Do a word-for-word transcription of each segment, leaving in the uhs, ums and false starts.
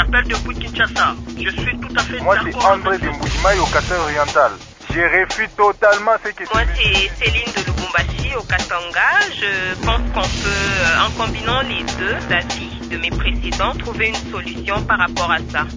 t'appelle depuis Kinshasa. Je suis tout à fait Moi, d'accord. c'est André de Mbujimaï au Kasai oriental. Je refuse totalement ce que Moi, c'est Céline de Lubumbashi au Katanga. Je pense qu'on peut, en combinant les deux avis de mes précédents, trouver une solution par rapport à ça.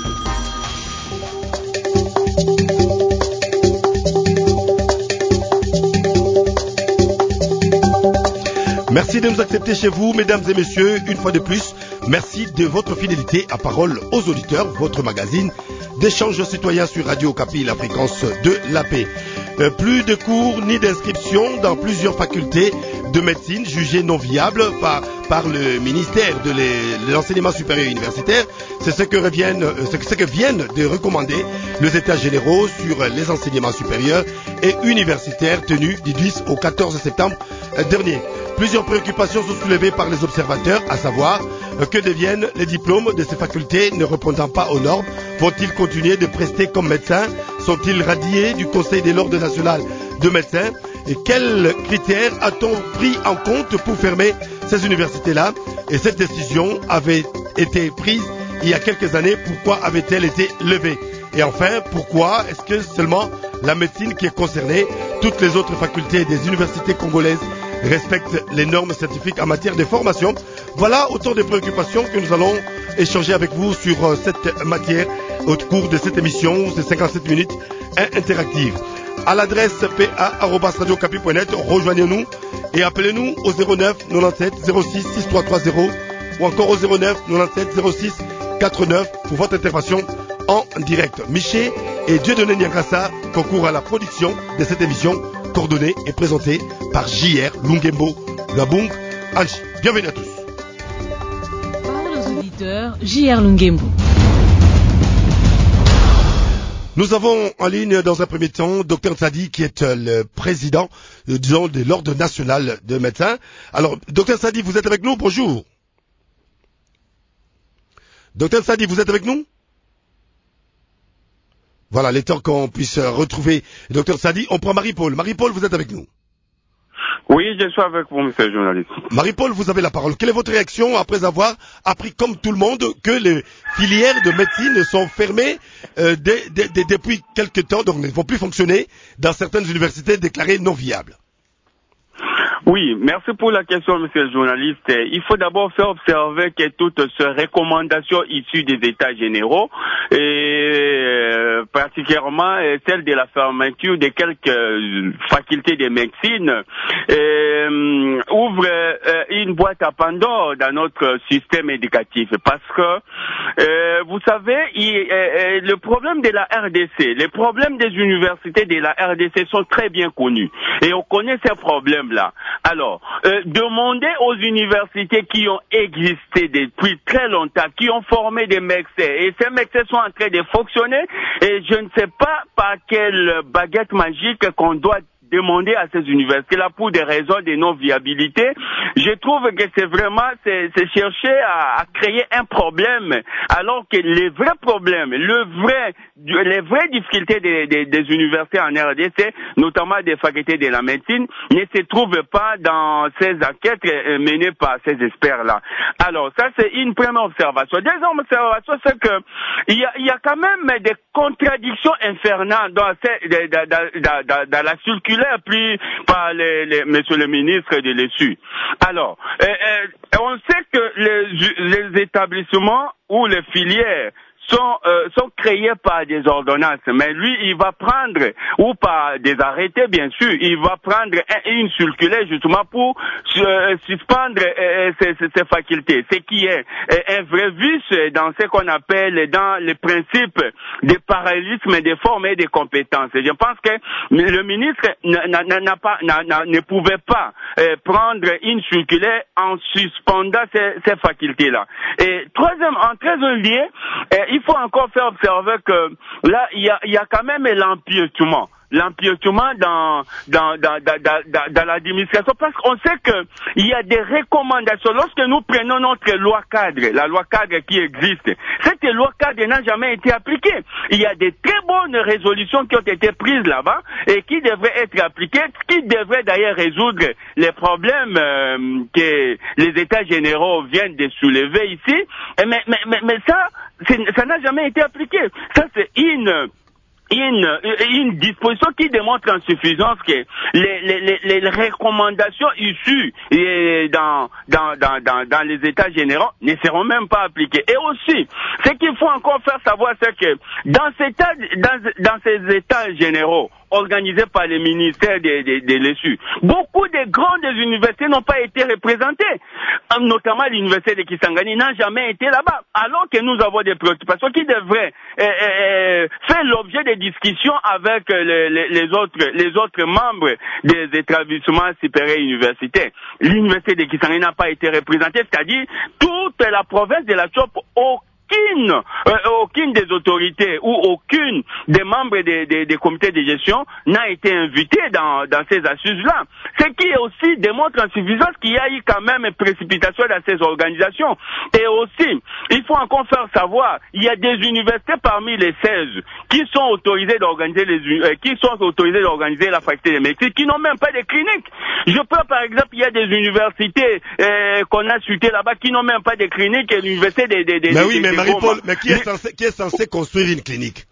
Merci de nous accepter chez vous, mesdames et messieurs, une fois de plus. Merci de votre fidélité à Parole aux auditeurs, votre magazine d'échange citoyen sur Radio Okapi, la fréquence de la paix. Euh, plus de cours ni d'inscription dans plusieurs facultés de médecine jugées non viables par, par le ministère de, les, de l'enseignement supérieur universitaire. C'est ce que, reviennent, ce que viennent de recommander les états généraux sur les enseignements supérieurs et universitaires tenus du dix au quatorze septembre dernier. Plusieurs préoccupations sont soulevées par les observateurs, à savoir euh, que deviennent les diplômes de ces facultés ne répondant pas aux normes. Vont-ils continuer de prester comme médecins? Sont-ils radiés du Conseil de l'ordre national de médecins? Et quels critères a-t-on pris en compte pour fermer ces universités-là? Et cette décision avait été prise il y a quelques années. Pourquoi avait-elle été levée? Et enfin, pourquoi est-ce que seulement la médecine qui est concernée, toutes les autres facultés des universités congolaises respectent les normes scientifiques en matière de formation? Voilà autant de préoccupations que nous allons échanger avec vous sur euh, cette matière au cours de cette émission, ces cinquante-sept minutes interactives. À l'adresse p a arobase radio okapi point net, rejoignez-nous et appelez-nous au zéro neuf quatre-vingt-dix-sept zéro six six trois trois zéro ou encore au zéro neuf quatre-vingt-dix-sept zéro six quatre-neuf pour votre intervention en direct. Miché et Dieudonné Niangassa concourent à la production de cette émission, coordonnée et présentée par J R Lungembo Gabung Anchi. Bienvenue à tous. Parole aux auditeurs, J R Lungembo. Nous avons en ligne dans un premier temps Docteur Sadi qui est le président, euh, disons, de l'Ordre national de médecins. Alors, Docteur Sadi, vous êtes avec nous? Bonjour. Docteur Sadi, vous êtes avec nous? Voilà, les temps qu'on puisse retrouver Docteur Sadi. On prend Marie-Paul. Marie-Paul, vous êtes avec nous? Oui, je suis avec vous, monsieur le journaliste. Marie-Paul, vous avez la parole. Quelle est votre réaction après avoir appris, comme tout le monde, que les filières de médecine sont fermées euh, dès, dès, dès, depuis quelque temps, donc ne vont plus fonctionner dans certaines universités déclarées non viables? Oui, merci pour la question, monsieur le journaliste. Il faut d'abord faire observer que toutes ces recommandations issues des États généraux, et euh, particulièrement celle de la fermeture de quelques facultés de médecine, euh, ouvrent euh, une boîte à Pandore dans notre système éducatif. Parce que, euh, vous savez, il, euh, le problème de la R D C, les problèmes des universités de la R D C sont très bien connus. Et on connaît ces problèmes-là. Alors, euh, demandez aux universités qui ont existé depuis très longtemps, qui ont formé des médecins, et ces médecins sont en train de fonctionner, et je ne sais pas par quelle baguette magique qu'on doit demander à ces universités-là pour des raisons de non-viabilité. Je trouve que c'est vraiment, c'est, c'est chercher à, à créer un problème, alors que les vrais problèmes, le vrai, les vraies difficultés des, des, des universités en R D C, notamment des facultés de la médecine, ne se trouvent pas dans ces enquêtes menées par ces experts-là. Alors, ça, c'est une première observation. Deuxième observation, c'est que il y a, il y a quand même des contradictions infernales dans, ces, dans, dans, dans, dans, dans la circulaire pris par les, les, monsieur le ministre de l'E S U. Alors, euh, euh, on sait que les, les établissements ou les filières sont euh, sont créés par des ordonnances, mais lui il va prendre, ou par des arrêtés bien sûr, il va prendre un, une circulaire justement pour euh, suspendre euh, ces, ces, ces facultés, ce qui est euh, un vrai vice dans ce qu'on appelle dans les principes de parallélisme des formes et des compétences. Et je pense que le ministre n'a, n'a pas n'a, n'a, ne pouvait pas euh, prendre une circulaire en suspendant ces, ces facultés là. Et troisième, en troisième lieu, euh, il faut encore faire observer que là, il y a, il y a quand même l'empiétement. l'empiètement dans, dans, dans, dans, dans, dans l'administration, parce qu'on sait que il y a des recommandations. Lorsque nous prenons notre loi cadre, la loi cadre qui existe, cette loi cadre n'a jamais été appliquée. Il y a des très bonnes résolutions qui ont été prises là-bas et qui devraient être appliquées, qui devraient d'ailleurs résoudre les problèmes euh, que les États généraux viennent de soulever ici. Mais, mais, mais, mais ça, ça n'a jamais été appliqué. Ça, c'est une... Une, une disposition qui démontre en suffisance que les, les, les, les recommandations issues dans, dans, dans, dans, dans les États généraux ne seront même pas appliquées. Et aussi, ce qu'il faut encore faire savoir, c'est que dans ces états, dans, dans ces États généraux organisés par les ministères des de, de, l'E S U, beaucoup de grandes universités n'ont pas été représentées, notamment l'université de Kisangani n'a jamais été là-bas, alors que nous avons des préoccupations qui devraient euh, euh, faire l'objet de discussions avec les, les, les autres les autres membres des établissements supérieurs universitaires. L'université de Kisangani n'a pas été représentée, c'est-à-dire toute la province de la Chope, au Aucune, euh, aucune des autorités ou aucune des membres des, des, des comités de gestion n'a été invitée dans, dans ces assises-là. Ce qui aussi démontre en suffisance qu'il y a eu quand même une précipitation dans ces organisations. Et aussi, il faut encore faire savoir, il y a des universités parmi les seize qui sont autorisées d'organiser les, euh, qui sont autorisées d'organiser la faculté de médecine, qui n'ont même pas de cliniques. Je peux, par exemple, il y a des universités euh, qu'on a citées là-bas qui n'ont même pas de cliniques, et l'université des, des, des, mais oui, des, mais des Marie-Paul, mais qui est, censé, qui est censé construire une clinique?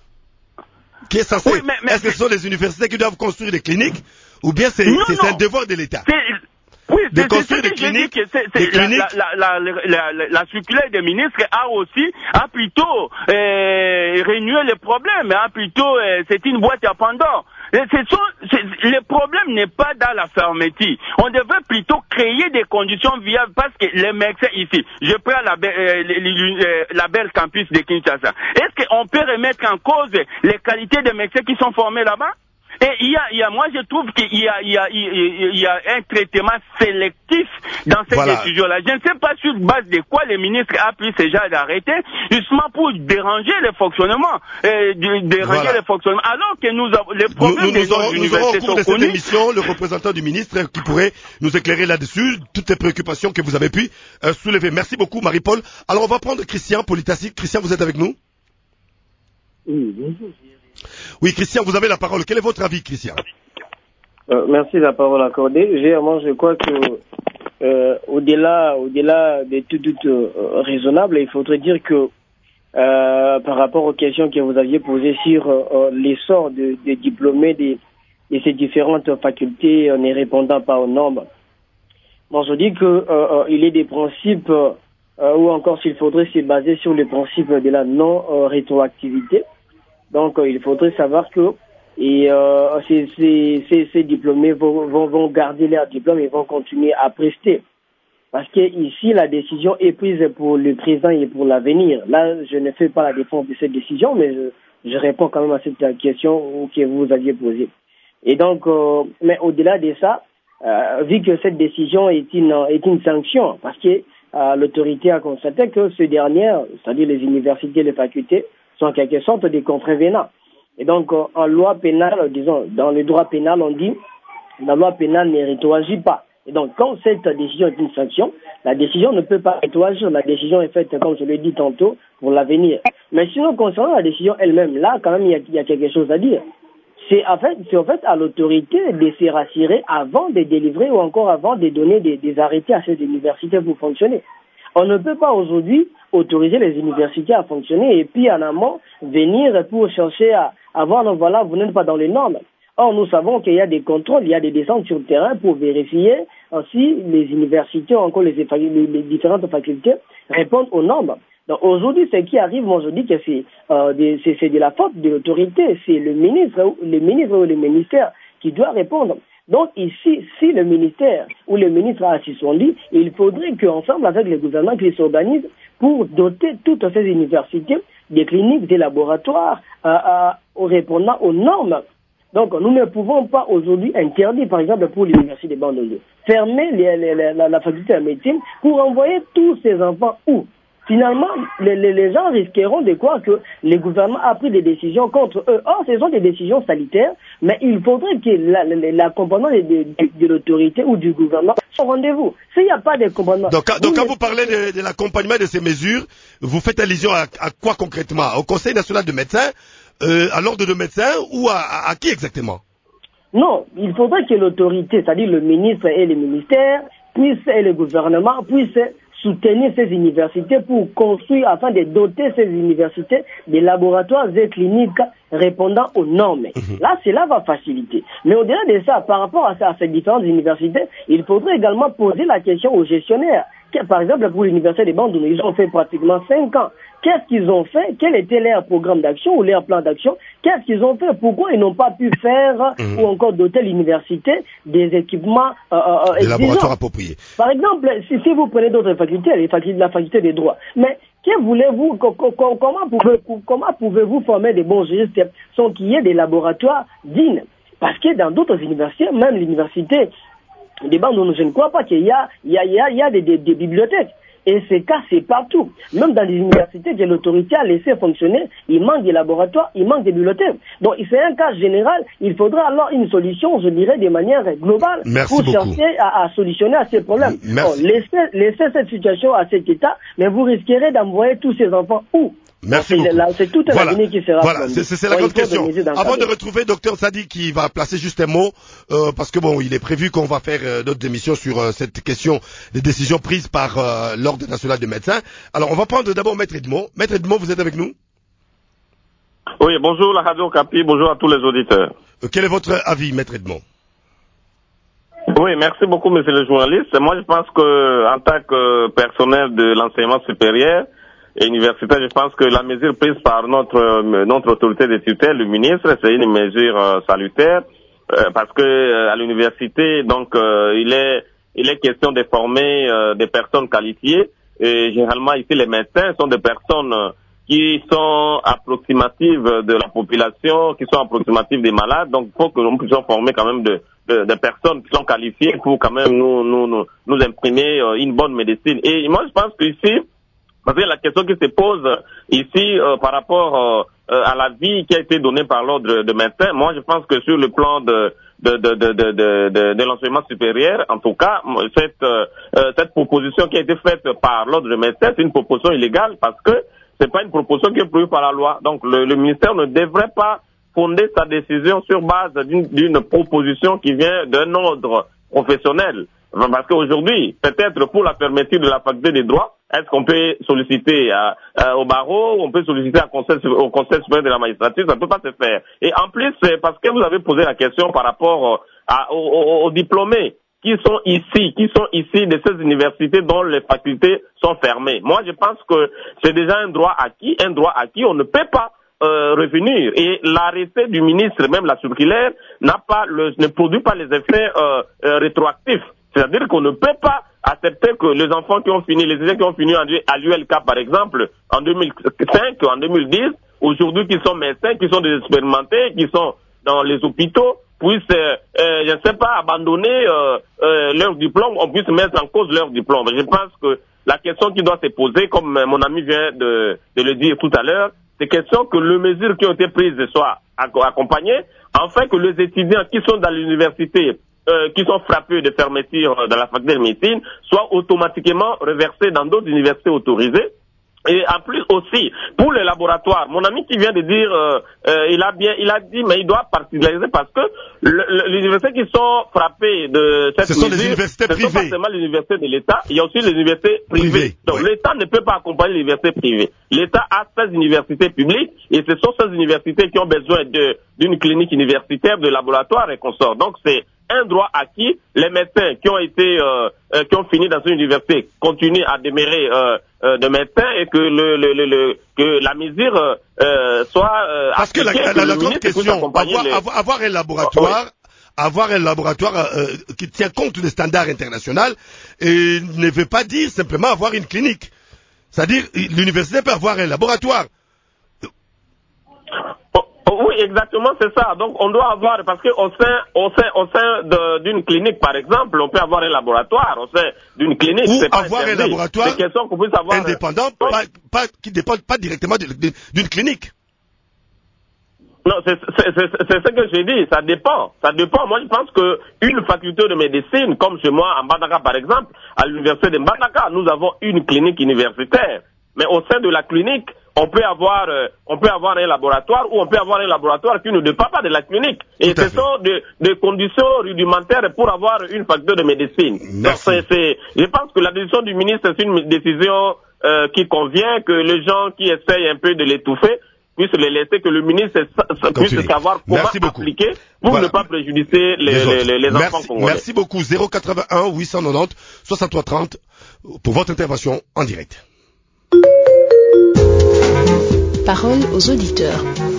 Qui est censé? Oui, mais, mais, Est-ce que ce sont les universités qui doivent construire des cliniques? Ou bien c'est un devoir de l'État? Oui, de c'est, construire c'est des cliniques, que c'est, c'est des cliniques. La, la, la, la, la, la circulaire des ministres a aussi, a plutôt euh, renoué les problèmes, a plutôt, euh, c'est une boîte à Pandore. Et ce sont, c'est, le problème n'est pas dans la fermeture. On devrait plutôt créer des conditions viables parce que les médecins ici, je prends la, euh, euh, la belle campus de Kinshasa. Est-ce qu'on peut remettre en cause les qualités des médecins qui sont formés là-bas? Et il y a, il y a, moi je trouve qu'il y a, il y a, il y a un traitement sélectif dans cette voilà. décision-là. Je ne sais pas sur base de quoi le ministre a pris ce genre d'arrêté, justement pour déranger le fonctionnement, euh, déranger voilà. le fonctionnement. Alors que nous avons les problèmes nous, nous, des autres universités nous aurons au cours de cette émission le représentant du ministre qui pourrait nous éclairer là-dessus, toutes les préoccupations que vous avez pu euh, soulever. Merci beaucoup, Marie-Paul. Alors on va prendre Christian Polytassi. Christian, vous êtes avec nous? Oui, bonjour. Oui, Christian, vous avez la parole. Quel est votre avis, Christian? euh, Merci de la parole accordée. J'ai, moi, je crois que euh, au-delà, au-delà de tout, tout euh, raisonnable, il faudrait dire que euh, par rapport aux questions que vous aviez posées sur euh, l'essor de, de diplômés de, de ces différentes facultés euh, ne répondant pas aux normes, bon, je dis que euh, euh, il y a des principes euh, ou encore s'il faudrait se baser sur le principe de la non-rétroactivité. Donc, euh, il faudrait savoir que et, euh, ces, ces, ces, ces diplômés vont, vont, vont garder leur diplôme et vont continuer à prester. Parce que ici, la décision est prise pour le présent et pour l'avenir. Là, je ne fais pas la défense de cette décision, mais je, je réponds quand même à cette question que vous aviez posée. Et donc, euh, mais au-delà de ça, euh, vu que cette décision est une, est une sanction, parce que euh, l'autorité a constaté que ces dernières, c'est-à-dire les universités et les facultés, sont en quelque sorte des contrevenants. Et donc, euh, en loi pénale, disons, dans le droit pénal, on dit la loi pénale ne rétroagit pas. Et donc, quand cette décision est une sanction, la décision ne peut pas rétroagir. La décision est faite, comme je l'ai dit tantôt, pour l'avenir. Mais sinon, concernant la décision elle-même, là, quand même, il y a, il y a quelque chose à dire. C'est en fait, c'est en fait à l'autorité de se rassurer avant de délivrer ou encore avant de donner des, des arrêtés à ces universités pour fonctionner. On ne peut pas aujourd'hui autoriser les universités à fonctionner et puis en amont venir pour chercher à, à voir, donc voilà, vous n'êtes pas dans les normes. Or, nous savons qu'il y a des contrôles, il y a des descentes sur le terrain pour vérifier si les universités, encore les, les, les différentes facultés répondent aux normes. Donc aujourd'hui, ce qui arrive, moi je dis que c'est, euh, de, c'est, c'est de la faute de l'autorité, c'est le ministre, le ministre ou le ministère qui doit répondre. Donc ici, si le ministère ou le ministre a assis son lit, il faudrait qu'ensemble avec le gouvernement qu'ils s'organisent pour doter toutes ces universités des cliniques, des laboratoires, euh, euh, répondant aux normes. Donc nous ne pouvons pas aujourd'hui interdire, par exemple pour l'université de Bandundu, fermer les, les, les, la, la faculté de médecine pour envoyer tous ces enfants où? finalement, les, les, les gens risqueront de croire que le gouvernement a pris des décisions contre eux. Or, ce sont des décisions sanitaires, mais il faudrait que la, la, la composante de, de, de l'autorité ou du gouvernement soit au rendez-vous. S'il n'y a pas de composante... Donc, donc vous quand vous parlez de, de l'accompagnement de ces mesures, vous faites allusion à, à quoi concrètement? Au Conseil national de médecins, euh, à l'ordre de médecins ou à, à, à qui exactement? Non, il faudrait que l'autorité, c'est-à-dire le ministre et les ministères, puissent, et le gouvernement puissent soutenir ces universités pour construire, afin de doter ces universités des laboratoires et cliniques répondant aux normes. Mmh. Là, cela va faciliter. Mais au-delà de ça, par rapport à, ça, à ces différentes universités, il faudrait également poser la question aux gestionnaires. Par exemple, pour l'université des Bandounes, ils ont fait pratiquement cinq ans. Qu'est-ce qu'ils ont fait? Quel était leur programme d'action ou leur plan d'action? Qu'est-ce qu'ils ont fait? Pourquoi ils n'ont pas pu faire mmh. ou encore doter l'université des équipements euh, euh, des laboratoires appropriés? Par exemple, si, si vous prenez d'autres facultés, les facultés, la faculté des droits, mais que voulez-vous, comment pouvez-vous, comment pouvez-vous former des bons juristes sans qu'il y ait des laboratoires dignes? Parce que dans d'autres universités, même l'université des Bandounes, je ne crois pas qu'il y a, il y a, il y a, il y a des, des, des bibliothèques. Et ces cas, c'est partout. Même dans les universités que l'autorité a laissé fonctionner, il manque des laboratoires, il manque des bibliothèques. Donc, c'est un cas général. Il faudra alors une solution, je dirais, de manière globale. Merci pour beaucoup. chercher à, à solutionner à ces problèmes. Merci. Bon, laissez, laissez cette situation à cet état, mais vous risquerez d'envoyer tous ces enfants où? Merci Donc, beaucoup. Là, c'est tout un voilà. avenir qui sera Voilà, c'est, c'est la grande question. Avant de retrouver Docteur Sadi qui va placer juste un mot, euh, parce que bon, il est prévu qu'on va faire euh, d'autres émissions sur euh, cette question des décisions prises par euh, l'Ordre national des médecins. Alors, on va prendre d'abord Maître Edmond. Maître Edmond, vous êtes avec nous? Oui, bonjour la Radio Capi, bonjour à tous les auditeurs. Euh, quel est votre avis, Maître Edmond? Oui, merci beaucoup, monsieur le journaliste. Moi, je pense que, en tant que personnel de l'enseignement supérieur et universitaire, je pense que la mesure prise par notre notre autorité de tutelle, le ministre, c'est une mesure euh, salutaire, euh, parce que euh, à l'université, donc, euh, il est il est question de former euh, des personnes qualifiées. Et généralement, ici, les médecins sont des personnes euh, qui sont approximatives de la population, qui sont approximatives des malades. Donc, il faut que nous puissions former quand même de, de, de personnes qui sont qualifiées pour quand même nous nous nous, nous imprimer euh, une bonne médecine. Et moi, je pense qu'ici, parce que la question qui se pose ici euh, par rapport euh, à la vie qui a été donnée par l'ordre de médecins, moi je pense que sur le plan de de de de de de, de, de l'enseignement supérieur, en tout cas, cette euh, cette proposition qui a été faite par l'ordre de médecins, c'est une proposition illégale parce que c'est pas une proposition qui est prévue par la loi. Donc le, le ministère ne devrait pas fonder sa décision sur base d'une, d'une proposition qui vient d'un ordre professionnel. Parce qu'aujourd'hui, peut-être pour la fermeture de la faculté des droits, est-ce qu'on peut solliciter à, à, au barreau, on peut solliciter à conseil, au conseil supérieur de la magistrature, ça ne peut pas se faire. Et en plus, c'est parce que vous avez posé la question par rapport à, aux, aux, aux diplômés qui sont ici, qui sont ici de ces universités dont les facultés sont fermées. Moi, je pense que c'est déjà un droit acquis, un droit acquis, on ne peut pas Euh, revenir. Et l'arrêté du ministre, même la circulaire, n'a pas le, ne produit pas les effets euh, euh, rétroactifs. C'est-à-dire qu'on ne peut pas accepter que les enfants qui ont fini, les étudiants qui ont fini à l'U L K par exemple, en deux mille cinq ou en deux mille dix, aujourd'hui qui sont médecins, qui sont des expérimentés, qui sont dans les hôpitaux, puissent, euh, euh, je ne sais pas, abandonner euh, euh, leur diplôme, on puisse mettre en cause leur diplôme. Je pense que la question qui doit se poser, comme mon ami vient de, de le dire tout à l'heure, c'est question que les mesures qui ont été prises soient accompagnées, afin que les étudiants qui sont dans l'université, euh, qui sont frappés de fermeture de la faculté de médecine, soient automatiquement reversés dans d'autres universités autorisées. Et en plus aussi, pour les laboratoires, mon ami qui vient de dire, euh, euh, il a bien, il a dit, mais il doit particulariser parce que le, le, les universités qui sont frappées de cette ce sont mesure, des universités ce privées. sont pas seulement les universités de l'État, il y a aussi les universités privées. Privé, Donc oui. l'État ne peut pas accompagner les universités privées. L'État a ses universités publiques et ce sont ces universités qui ont besoin de, d'une clinique universitaire, de laboratoire et consorts. Donc c'est un droit acquis. Les médecins qui ont été, euh, euh, qui ont fini dans une université continuent à demeurer euh, euh, de médecins et que le, le, le, le que la mesure euh, soit euh, parce que la, la, la, la grande question, avoir, les... avoir, avoir un laboratoire. Oui. Avoir un laboratoire euh, qui tient compte des standards internationaux et ne veut pas dire simplement avoir une clinique. C'est-à-dire, l'université peut avoir un laboratoire. Oh, Oui, exactement, c'est ça. Donc, on doit avoir, parce qu'au sein, au sein, au sein de, d'une clinique, par exemple, on peut avoir un laboratoire. Au sein d'une clinique, ou c'est pas avoir interdit. un laboratoire C'est question qu'on puisse avoir indépendant, un... pas, pas, qui ne dépend pas directement de, de, d'une clinique. Non, c'est, c'est, c'est, c'est ce que j'ai dit. Ça dépend. Ça dépend. Moi, je pense que une faculté de médecine, comme chez moi, en Mbandaka, par exemple, à l'université de Mbandaka, nous avons une clinique universitaire. Mais au sein de la clinique, on peut avoir, euh, on peut avoir un laboratoire ou on peut avoir un laboratoire qui ne dépend pas de la clinique. Et ce sont des, des conditions rudimentaires pour avoir une faculté de médecine. Donc, c'est, c'est, je pense que la décision du ministre, c'est une décision euh, qui convient, que les gens qui essayent un peu de l'étouffer puissent les laisser, que le ministre puisse savoir comment appliquer pour voilà. ne pas préjudicer les, les, les, les enfants merci, congolais. Merci beaucoup. zéro quatre-vingt-un huit cent quatre-vingt-dix soixante-trois trente pour votre intervention en direct. Parole aux auditeurs.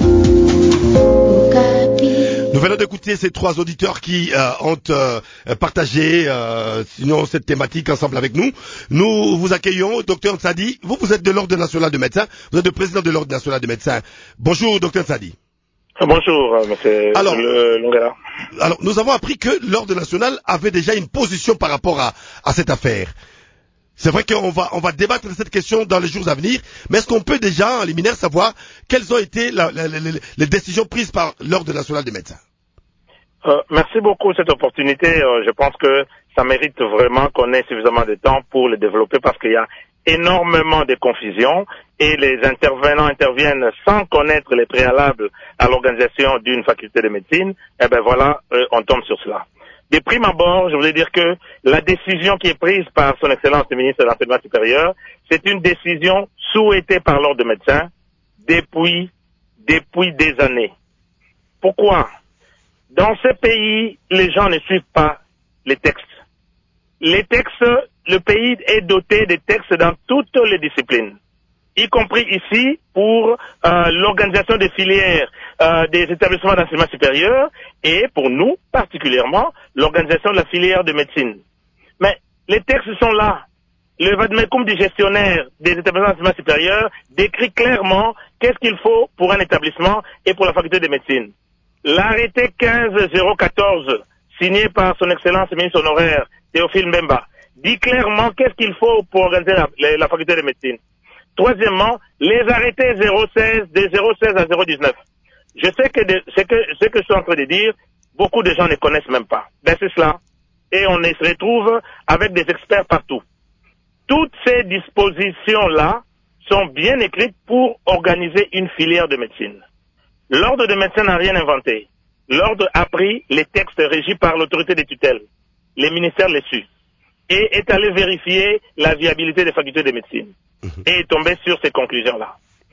Nous venons d'écouter ces trois auditeurs qui euh, ont euh, partagé euh, sinon cette thématique ensemble avec nous. Nous vous accueillons, docteur Nsadi. Vous, vous êtes de l'Ordre national de médecins. Vous êtes le président de l'Ordre national de médecins. Bonjour, docteur Nsadi. Bonjour, monsieur alors, le Longala. Alors, nous avons appris que l'Ordre national avait déjà une position par rapport à, à cette affaire. C'est vrai qu'on va, on va débattre de cette question dans les jours à venir, mais est-ce qu'on peut déjà, en liminaire, savoir quelles ont été la, la, la, les décisions prises par l'Ordre national des médecins? euh, Merci beaucoup de cette opportunité. Euh, je pense que ça mérite vraiment qu'on ait suffisamment de temps pour le développer parce qu'il y a énormément de confusion et les intervenants interviennent sans connaître les préalables à l'organisation d'une faculté de médecine. Et ben voilà, euh, on tombe sur cela. De prime abord, je voulais dire que la décision qui est prise par son Excellence le ministre de l'Enseignement supérieur, c'est une décision souhaitée par l'Ordre des médecins depuis, depuis des années. Pourquoi? Dans ce pays, les gens ne suivent pas les textes. Les textes, le pays est doté de textes dans toutes les disciplines, y compris ici pour euh, l'organisation des filières euh, des établissements d'enseignement supérieur et pour nous, particulièrement, l'organisation de la filière de médecine. Mais les textes sont là. Le vademecum du gestionnaire des établissements d'enseignement supérieur décrit clairement qu'est-ce qu'il faut pour un établissement et pour la faculté de médecine. L'arrêté quinze zéro quatorze, signé par son Excellence le ministre honoraire Théophile Mbemba, dit clairement qu'est-ce qu'il faut pour organiser la, la, la faculté de médecine. Troisièmement, les arrêtés zéro seize, de zéro seize à zéro dix-neuf. Je sais que de, ce que ce que je suis en train de dire, beaucoup de gens ne connaissent même pas. Ben c'est cela. Et on se retrouve avec des experts partout. Toutes ces dispositions-là sont bien écrites pour organiser une filière de médecine. L'Ordre de médecins n'a rien inventé. L'Ordre a pris les textes régis par l'autorité des tutelles. Les ministères les suivent. Et est allé vérifier la viabilité des facultés de médecine. Et est tombé sur ces conclusions-là.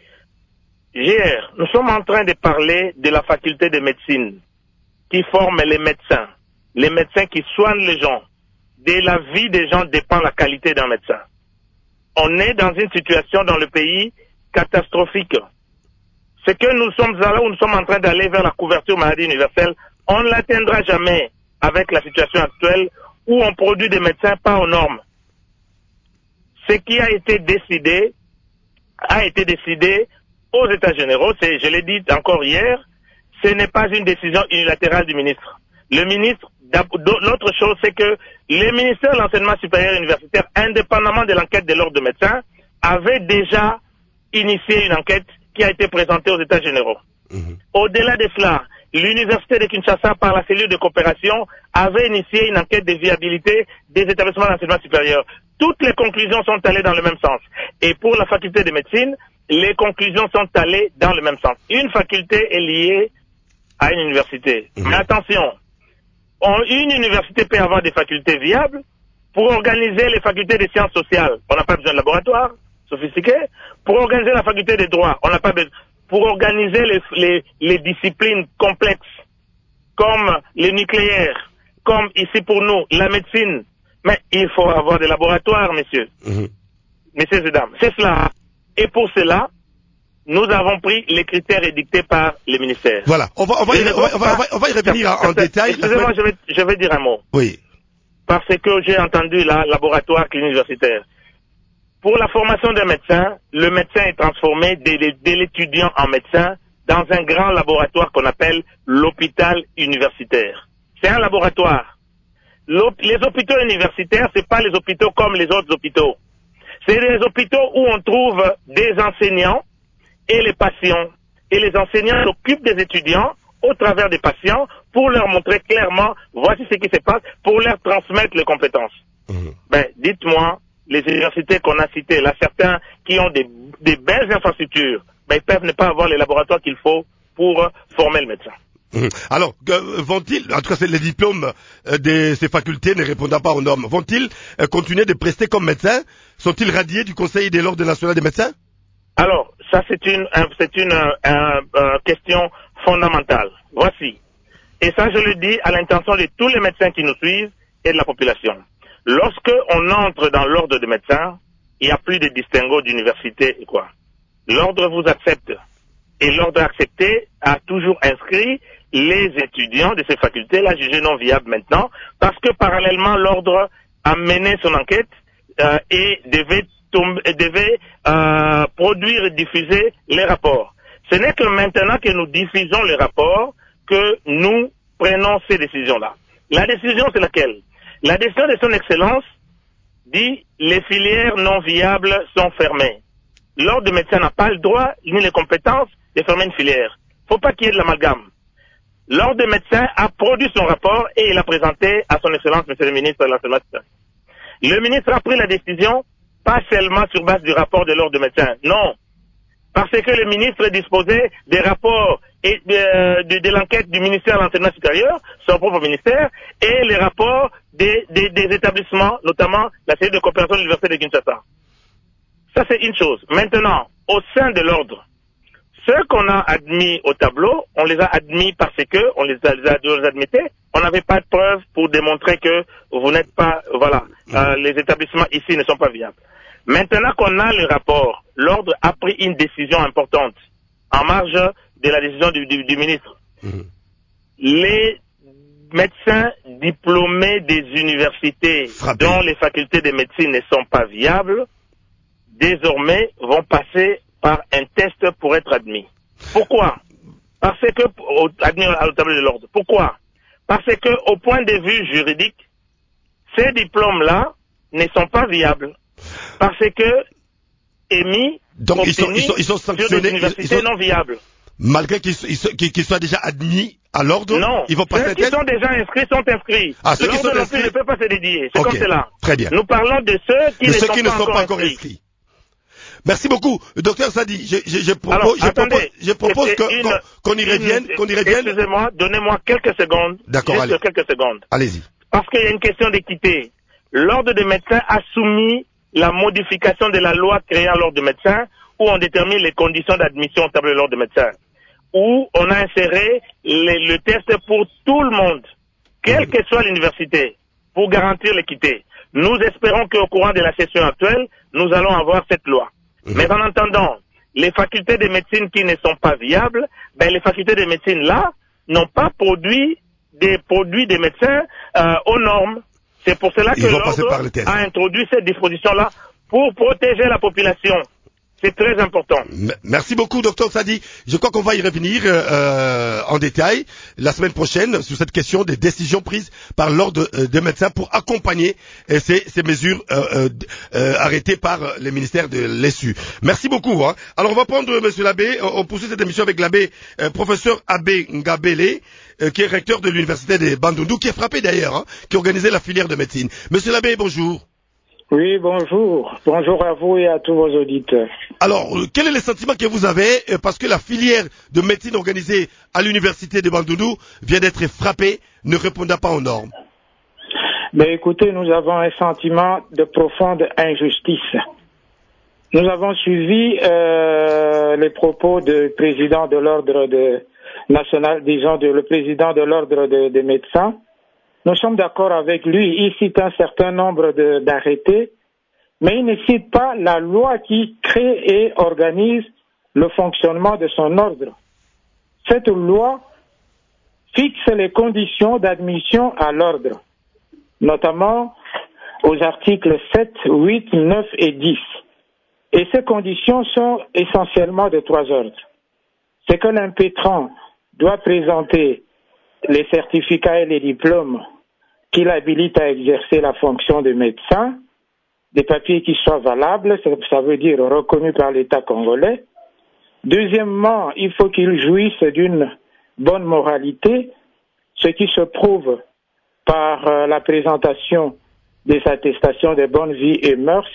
Hier, nous sommes en train de parler de la faculté de médecine qui forme les médecins, les médecins qui soignent les gens. De la vie des gens dépend la qualité d'un médecin. On est dans une situation dans le pays catastrophique. Ce que nous sommes là où nous sommes en train d'aller vers la couverture maladie universelle, on ne l'atteindra jamais avec la situation actuelle où on produit des médecins pas aux normes. Ce qui a été décidé a été décidé aux États généraux, c'est, je l'ai dit encore hier, ce n'est pas une décision unilatérale du ministre. Le ministre, l'autre chose, c'est que le ministère de l'Enseignement supérieur et universitaire, indépendamment de l'enquête de l'Ordre de médecins, avait déjà initié une enquête qui a été présentée aux États généraux. Mmh. Au-delà de cela, l'Université de Kinshasa, par la cellule de coopération, avait initié une enquête de viabilité des établissements d'enseignement supérieur. Toutes les conclusions sont allées dans le même sens. Et pour la faculté de médecine, les conclusions sont allées dans le même sens. Une faculté est liée à une université. Mmh. Mais attention, on, une université peut avoir des facultés viables. Pour organiser les facultés de sciences sociales, on n'a pas besoin de laboratoire sophistiqué. Pour organiser la faculté de droit, on n'a pas besoin. Pour organiser les, les, les disciplines complexes, comme le nucléaire, comme ici pour nous, la médecine, mais il faut avoir des laboratoires, messieurs. Mmh. Messieurs et dames, c'est cela. Et pour cela, nous avons pris les critères édictés par les ministères. Voilà, on va, on va, y, on va, on va, on va y revenir en, en détail. Excusez-moi, je vais, je vais dire un mot. Oui. Parce que j'ai entendu là, laboratoire clinique universitaire. Pour la formation d'un médecin, le médecin est transformé de, de l'étudiant en médecin dans un grand laboratoire qu'on appelle l'hôpital universitaire. C'est un laboratoire. L'hôp- les hôpitaux universitaires, c'est pas les hôpitaux comme les autres hôpitaux. C'est des hôpitaux où on trouve des enseignants et les patients. Et les enseignants s'occupent des étudiants au travers des patients pour leur montrer clairement, voici ce qui se passe, pour leur transmettre les compétences. Mmh. Ben, dites-moi, les universités qu'on a citées, là, certains qui ont des, des belles infrastructures, ben, ils peuvent ne pas avoir les laboratoires qu'il faut pour former le médecin. Mmh. Alors, euh, vont-ils, en tout cas, c'est les diplômes euh, de ces facultés ne répondant pas aux normes, vont-ils euh, continuer de prester comme médecins? Sont-ils radiés du Conseil de l'Ordre national des médecins? Alors, ça c'est une, un, c'est une un, un, un question fondamentale. Voici. Et ça, je le dis à l'intention de tous les médecins qui nous suivent et de la population. Lorsque on entre dans l'ordre des médecins, il n'y a plus de distinguo d'université et quoi. L'ordre vous accepte. Et l'ordre accepté a toujours inscrit les étudiants de ces facultés-là jugés non viables maintenant, parce que parallèlement, l'ordre a mené son enquête euh, et devait, tomber, devait euh, produire et diffuser les rapports. Ce n'est que maintenant que nous diffusons les rapports que nous prenons ces décisions-là. La décision, c'est laquelle? La décision de son Excellence dit les filières non viables sont fermées. L'ordre des médecins n'a pas le droit ni les compétences de fermer une filière. Il ne faut pas qu'il y ait de l'amalgame. L'ordre des médecins a produit son rapport et il a présenté à son Excellence, Monsieur le ministre de l'Enseignement supérieur. Le ministre a pris la décision, pas seulement sur base du rapport de l'ordre des médecins, non. Parce que le ministre disposait des rapports et de, de, de l'enquête du ministère de l'Enseignement supérieur, son propre ministère, et les rapports des, des, des établissements, notamment la cellule de coopération de l'Université de Kinshasa. Ça, c'est une chose. Maintenant, au sein de l'ordre, ceux qu'on a admis au tableau, on les a admis parce que on les, a, les, a, les admettait. On n'avait pas de preuves pour démontrer que vous n'êtes pas, voilà, euh, les établissements ici ne sont pas viables. Maintenant qu'on a le rapport, l'ordre a pris une décision importante en marge de la décision du, du, du ministre. Mmh. Les médecins diplômés des universités Frappé. dont les facultés de médecine ne sont pas viables, désormais vont passer par un test pour être admis. Pourquoi? Parce que, au, admis à la table de l'ordre. Pourquoi? Parce que, au point de vue juridique, ces diplômes-là ne sont pas viables. Parce que, émis, donc ils sont, ils sont, ils sont sanctionnés, sur des universités ils sont, non viables. Malgré qu'ils, qu'ils, qu'ils soient déjà admis à l'ordre, non, ils vont passer ceux qui sont déjà inscrits sont inscrits. Ah, ceux qui sont inscrits ne peut pas se dédier. C'est okay. comme cela. Très bien. Nous parlons de ceux qui, de ne, ceux sont qui pas ne sont encore pas encore inscrits. inscrits. Merci beaucoup, docteur Sadi. Je, je, je propose, Alors, je attendez, propose, je propose que, une, qu'on, qu'on y revienne, une, qu'on y revienne. Excusez-moi, donnez-moi quelques secondes. D'accord, juste allez. quelques secondes. Allez-y. Parce qu'il y a une question d'équité. L'ordre des médecins a soumis la modification de la loi créant l'ordre des médecins, où on détermine les conditions d'admission au tableau de l'ordre des médecins, où on a inséré les, le test pour tout le monde, quelle que soit l'université, pour garantir l'équité. Nous espérons qu'au courant de la session actuelle, nous allons avoir cette loi. Mmh. Mais en attendant, les facultés de médecine qui ne sont pas viables, ben les facultés de médecine là n'ont pas produit des produits des médecins euh, aux normes. C'est pour cela que l'ordre a introduit cette disposition-là pour protéger la population. C'est très important. Merci beaucoup, docteur Sadi. Je crois qu'on va y revenir euh, en détail la semaine prochaine sur cette question des décisions prises par l'ordre euh, des médecins pour accompagner euh, ces, ces mesures euh, euh, arrêtées par le ministère de l'E S U. Merci beaucoup. Hein. Alors, on va prendre monsieur l'abbé. On, on poursuit cette émission avec l'abbé euh, professeur Abbé Ngabele, euh, qui est recteur de l'université de Bandundu, qui est frappé d'ailleurs, hein, qui organisait la filière de médecine. Monsieur l'abbé, bonjour. Oui, bonjour. Bonjour à vous et à tous vos auditeurs. Alors, quel est le sentiment que vous avez parce que la filière de médecine organisée à l'université de Bandundu vient d'être frappée, ne répondant pas aux normes? Ben, écoutez, nous avons un sentiment de profonde injustice. Nous avons suivi euh, les propos du président de l'ordre de national, disons, de, le président de l'ordre des de médecins. Nous sommes d'accord avec lui. Il cite un certain nombre de, d'arrêtés, mais il ne cite pas la loi qui crée et organise le fonctionnement de son ordre. Cette loi fixe les conditions d'admission à l'ordre, notamment aux articles sept, huit, neuf et dix. Et ces conditions sont essentiellement de trois ordres. c'est que l'impétrant doit présenter les certificats et les diplômes qui l'habilitent à exercer la fonction de médecin, des papiers qui soient valables, ça veut dire reconnus par l'État congolais. Deuxièmement, il faut qu'il jouisse d'une bonne moralité, ce qui se prouve par euh, la présentation des attestations de bonne vie et mœurs.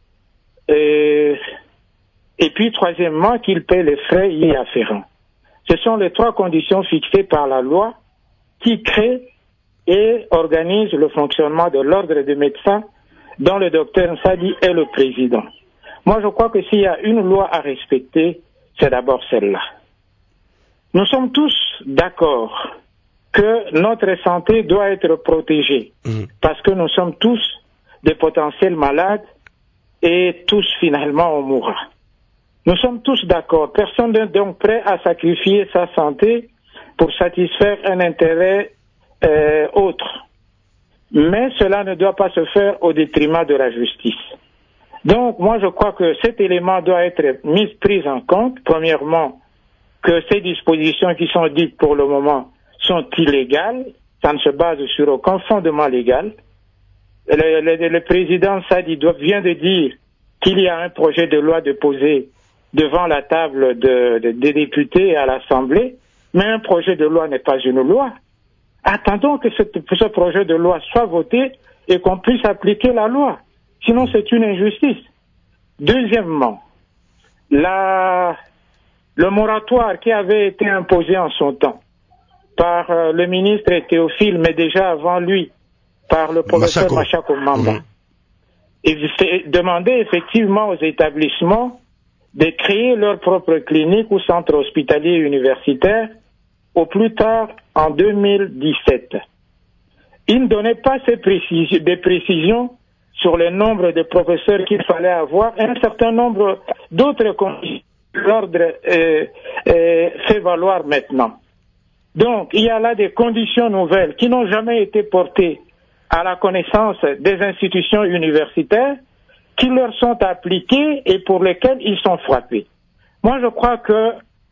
Et, et puis, troisièmement, qu'il paie les frais y afférents. Ce sont les trois conditions fixées par la loi qui créent et organisent le fonctionnement de l'ordre des médecins dont le docteur Nsadi est le président. Moi, je crois que s'il y a une loi à respecter, c'est d'abord celle-là. Nous sommes tous d'accord que notre santé doit être protégée mmh. parce que nous sommes tous des potentiels malades et tous finalement on mourra. Nous sommes tous d'accord. Personne n'est donc prêt à sacrifier sa santé pour satisfaire un intérêt euh, autre. Mais cela ne doit pas se faire au détriment de la justice. Donc, moi, je crois que cet élément doit être mis, pris en compte. Premièrement, que ces dispositions qui sont dites pour le moment sont illégales. Ça ne se base sur aucun fondement légal. Le, le, le président Sadi vient de dire qu'il y a un projet de loi déposé devant la table de, de, des députés à l'Assemblée, mais un projet de loi n'est pas une loi. Attendons que ce, ce projet de loi soit voté et qu'on puisse appliquer la loi. Sinon, c'est une injustice. Deuxièmement, la, le moratoire qui avait été imposé en son temps par euh, le ministre Théophile, mais déjà avant lui, par le professeur Machako Mamba, mmh. et demandait effectivement aux établissements de créer leur propre clinique ou centre hospitalier universitaire au plus tard en deux mille dix-sept. Il ne donnait pas ces précisions, des précisions sur le nombre de professeurs qu'il fallait avoir et un certain nombre d'autres conditions que l'ordre euh, euh, fait valoir maintenant. Donc, il y a là des conditions nouvelles qui n'ont jamais été portées à la connaissance des institutions universitaires, qui leur sont appliquées et pour lesquelles ils sont frappés. Moi, je crois que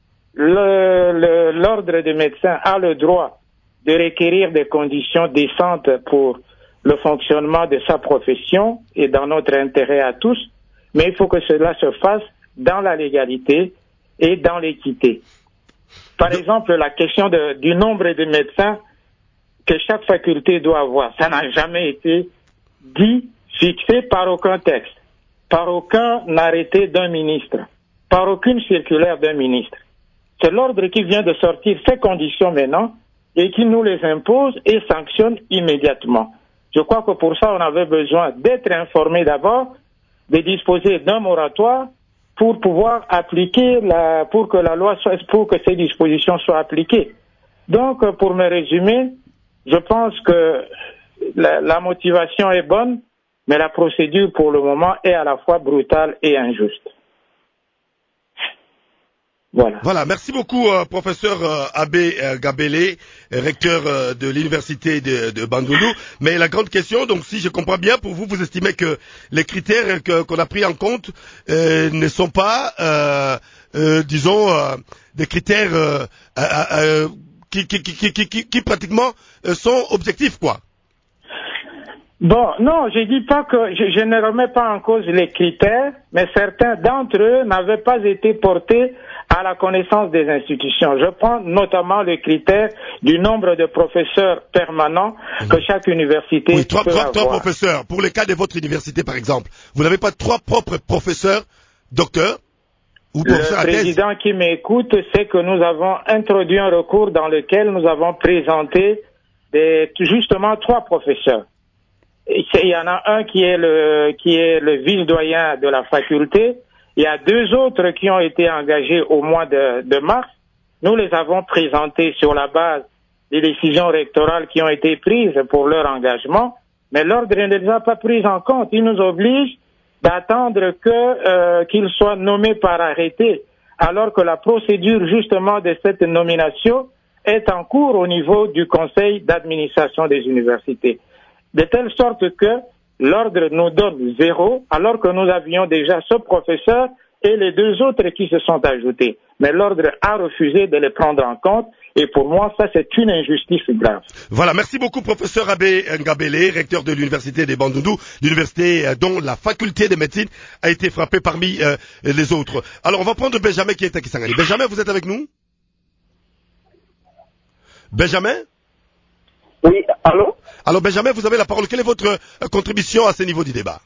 le, le, l'ordre des médecins a le droit de requérir des conditions décentes pour le fonctionnement de sa profession et dans notre intérêt à tous, mais il faut que cela se fasse dans la légalité et dans l'équité. Par exemple, la question de, du nombre de médecins que chaque faculté doit avoir, ça n'a jamais été dit, fixé par aucun texte, par aucun arrêté d'un ministre, par aucune circulaire d'un ministre. C'est l'ordre qui vient de sortir ces conditions maintenant et qui nous les impose et sanctionne immédiatement. Je crois que pour ça, on avait besoin d'être informé d'abord, de disposer d'un moratoire pour pouvoir appliquer la, pour que la loi soit, pour que ces dispositions soient appliquées. Donc, pour me résumer, je pense que la, la motivation est bonne, mais la procédure pour le moment est à la fois brutale et injuste. Voilà. Voilà, merci beaucoup, euh, professeur euh, Abbé euh, Gabélé, recteur euh, de l'université de, de Bandundu. Mais la grande question, donc si je comprends bien, pour vous, vous estimez que les critères que, qu'on a pris en compte euh, ne sont pas, euh, euh, disons, euh, des critères euh, euh, euh, qui, qui, qui, qui, qui, qui pratiquement euh, sont objectifs, quoi. Bon, non, je dis pas que je, je ne remets pas en cause les critères, mais certains d'entre eux n'avaient pas été portés à la connaissance des institutions. Je prends notamment le critère du nombre de professeurs permanents mmh. que chaque université oui, trois, peut trois, avoir. Trois professeurs. Pour le cas de votre université, par exemple, vous n'avez pas trois propres professeurs, docteurs ou professeurs à thèse? Le président qui m'écoute sait que nous avons introduit un recours dans lequel nous avons présenté des, justement trois professeurs. Il y en a un qui est le qui est le vice-doyen de la faculté. Il y a deux autres qui ont été engagés au mois de, de mars. Nous les avons présentés sur la base des décisions rectorales qui ont été prises pour leur engagement, mais l'ordre ne les a pas prises en compte. Il nous oblige d'attendre que euh, qu'ils soient nommés par arrêté, alors que la procédure justement de cette nomination est en cours au niveau du conseil d'administration des universités. De telle sorte que l'ordre nous donne zéro, alors que nous avions déjà ce professeur et les deux autres qui se sont ajoutés. Mais l'ordre a refusé de les prendre en compte. Et pour moi, ça, c'est une injustice grave. Voilà, merci beaucoup, professeur Abbé Ngabele, recteur de l'université des Bandundu, l'université euh, dont la faculté de médecine a été frappée parmi euh, les autres. Alors, on va prendre Benjamin qui est à Kisangani. Benjamin, vous êtes avec nous? Benjamin? Oui, allô? Alors, Benjamin, vous avez la parole. Quelle est votre euh, contribution à ce niveau du débat?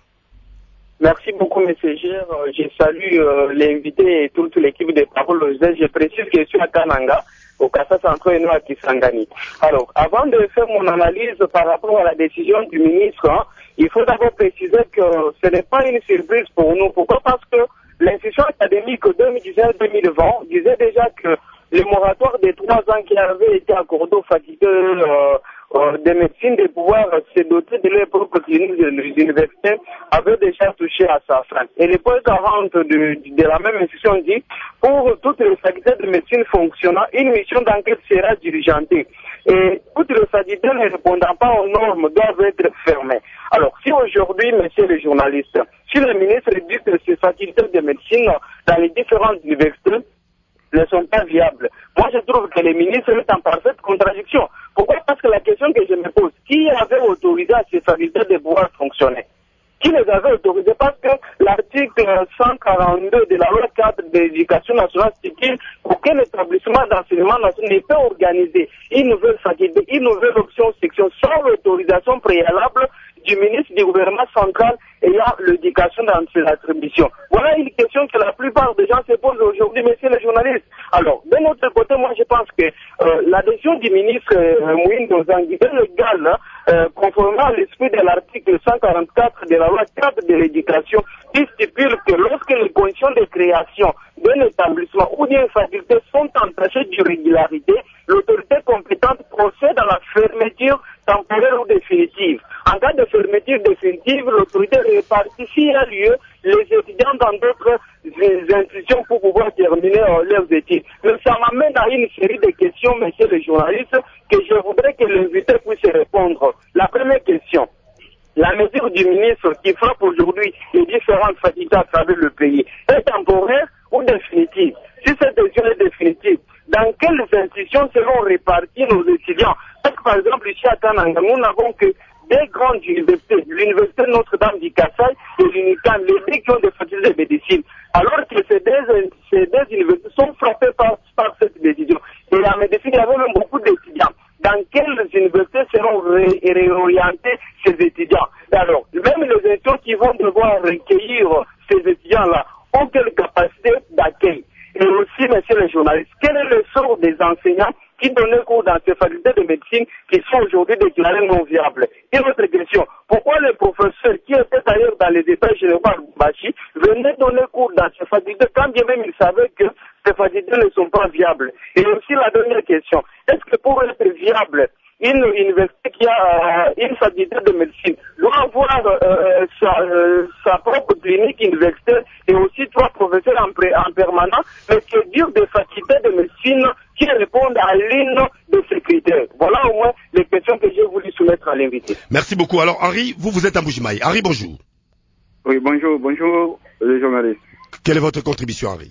Merci beaucoup, M. Gère. Euh, je salue euh, l'invité et toute l'équipe de Parole. Je précise que je suis à Kananga, au Kassa Centre et nous à Kisangani. Alors, avant de faire mon analyse par rapport à la décision du ministre, hein, il faut d'abord préciser que ce n'est pas une surprise pour nous. Pourquoi? Parce que l'institution académique deux mille dix-neuf deux mille vingt disait déjà que le moratoire des trois ans qui avait été accordé aux facultés euh, euh, de médecine de pouvoir se doter de leurs propres cliniques de l'université avait déjà touché à sa fin. Et le point quarante de, de la même institution dit, pour toutes les facultés de médecine fonctionnant, une mission d'enquête sera diligentée. Et toutes les facultés ne répondant pas aux normes doivent être fermées. Alors, si aujourd'hui, messieurs les journalistes, si le ministre dit que ces facultés de médecine dans les différentes universités ne sont pas viables, moi je trouve que le ministre est en parfaite contradiction. Pourquoi? Parce que la question que je me pose, qui avait autorisé à ces facultés de pouvoir fonctionner? Qui les avait autorisés? Parce que l'article cent quarante-deux de la loi cadre de l'éducation nationale stipule qu'aucun établissement d'enseignement national ne peut organiser une nouvelle faculté, une nouvelle option section sans l'autorisation préalable du ministre du gouvernement central ayant l'éducation dans ses attributions. Voilà une question que la plupart des gens se posent aujourd'hui, messieurs les journalistes. Alors, de notre côté, moi je pense que euh, la décision du ministre euh, Mouindo Zangui est légale, euh, conformément à l'esprit de l'article cent quarante-quatre de la loi cadre de l'éducation, qui stipule que lorsque les conditions de création d'un établissement ou d'une faculté sont entachées d'irrégularité, l'autorité compétente procède à la fermeture temporaire ou définitive. En cas de fermeture définitive, l'autorité répartit s'il y a lieu les étudiants dans d'autres institutions pour pouvoir terminer euh, leurs études. Mais ça m'amène à une série de questions, messieurs les journalistes, que je voudrais que l'invité puisse répondre. La première question. La mesure du ministre qui frappe aujourd'hui les différentes facultés à travers le pays est temporaire ou définitive? Si cette décision est définitive, dans quelles institutions seront répartis nos étudiants? Parce que par exemple, ici à Kananga, nous n'avons que des grandes universités, l'université Notre-Dame du Kassai et l'UNICAN, les deux qui ont des facultés de médecine, alors que ces deux, ces deux universités sont frappées par, par cette décision. Et la médecine, il y avait même beaucoup d'étudiants. Dans quelles universités seront ré réorientés ces étudiants? Alors, même les institutions qui vont devoir recueillir ces étudiants-là ont quelle capacité d'accueil? Et aussi, messieurs les journalistes, quel est le sort des enseignants qui donnaient cours dans ces facultés de médecine qui sont aujourd'hui déclarées non viables? Et autre question, pourquoi les professeurs qui étaient d'ailleurs dans les états généraux Bachi venaient donner cours dans ces facultés quand bien même ils savaient que ces facultés ne sont pas viables? Et aussi la dernière question, est-ce que pour être viable, une université qui a euh, une faculté de médecine doit avoir euh, sa, euh, sa propre clinique universitaire et aussi trois professeurs en, en permanent, mais que dire des facultés de médecine qui répondent à l'une de ces critères? Voilà au moins les questions que j'ai voulu soumettre à l'invité. Merci beaucoup. Alors Henri, vous, vous êtes à Mbujimaï. Henri, bonjour. Oui, bonjour, bonjour les journalistes. Quelle est votre contribution, Henri?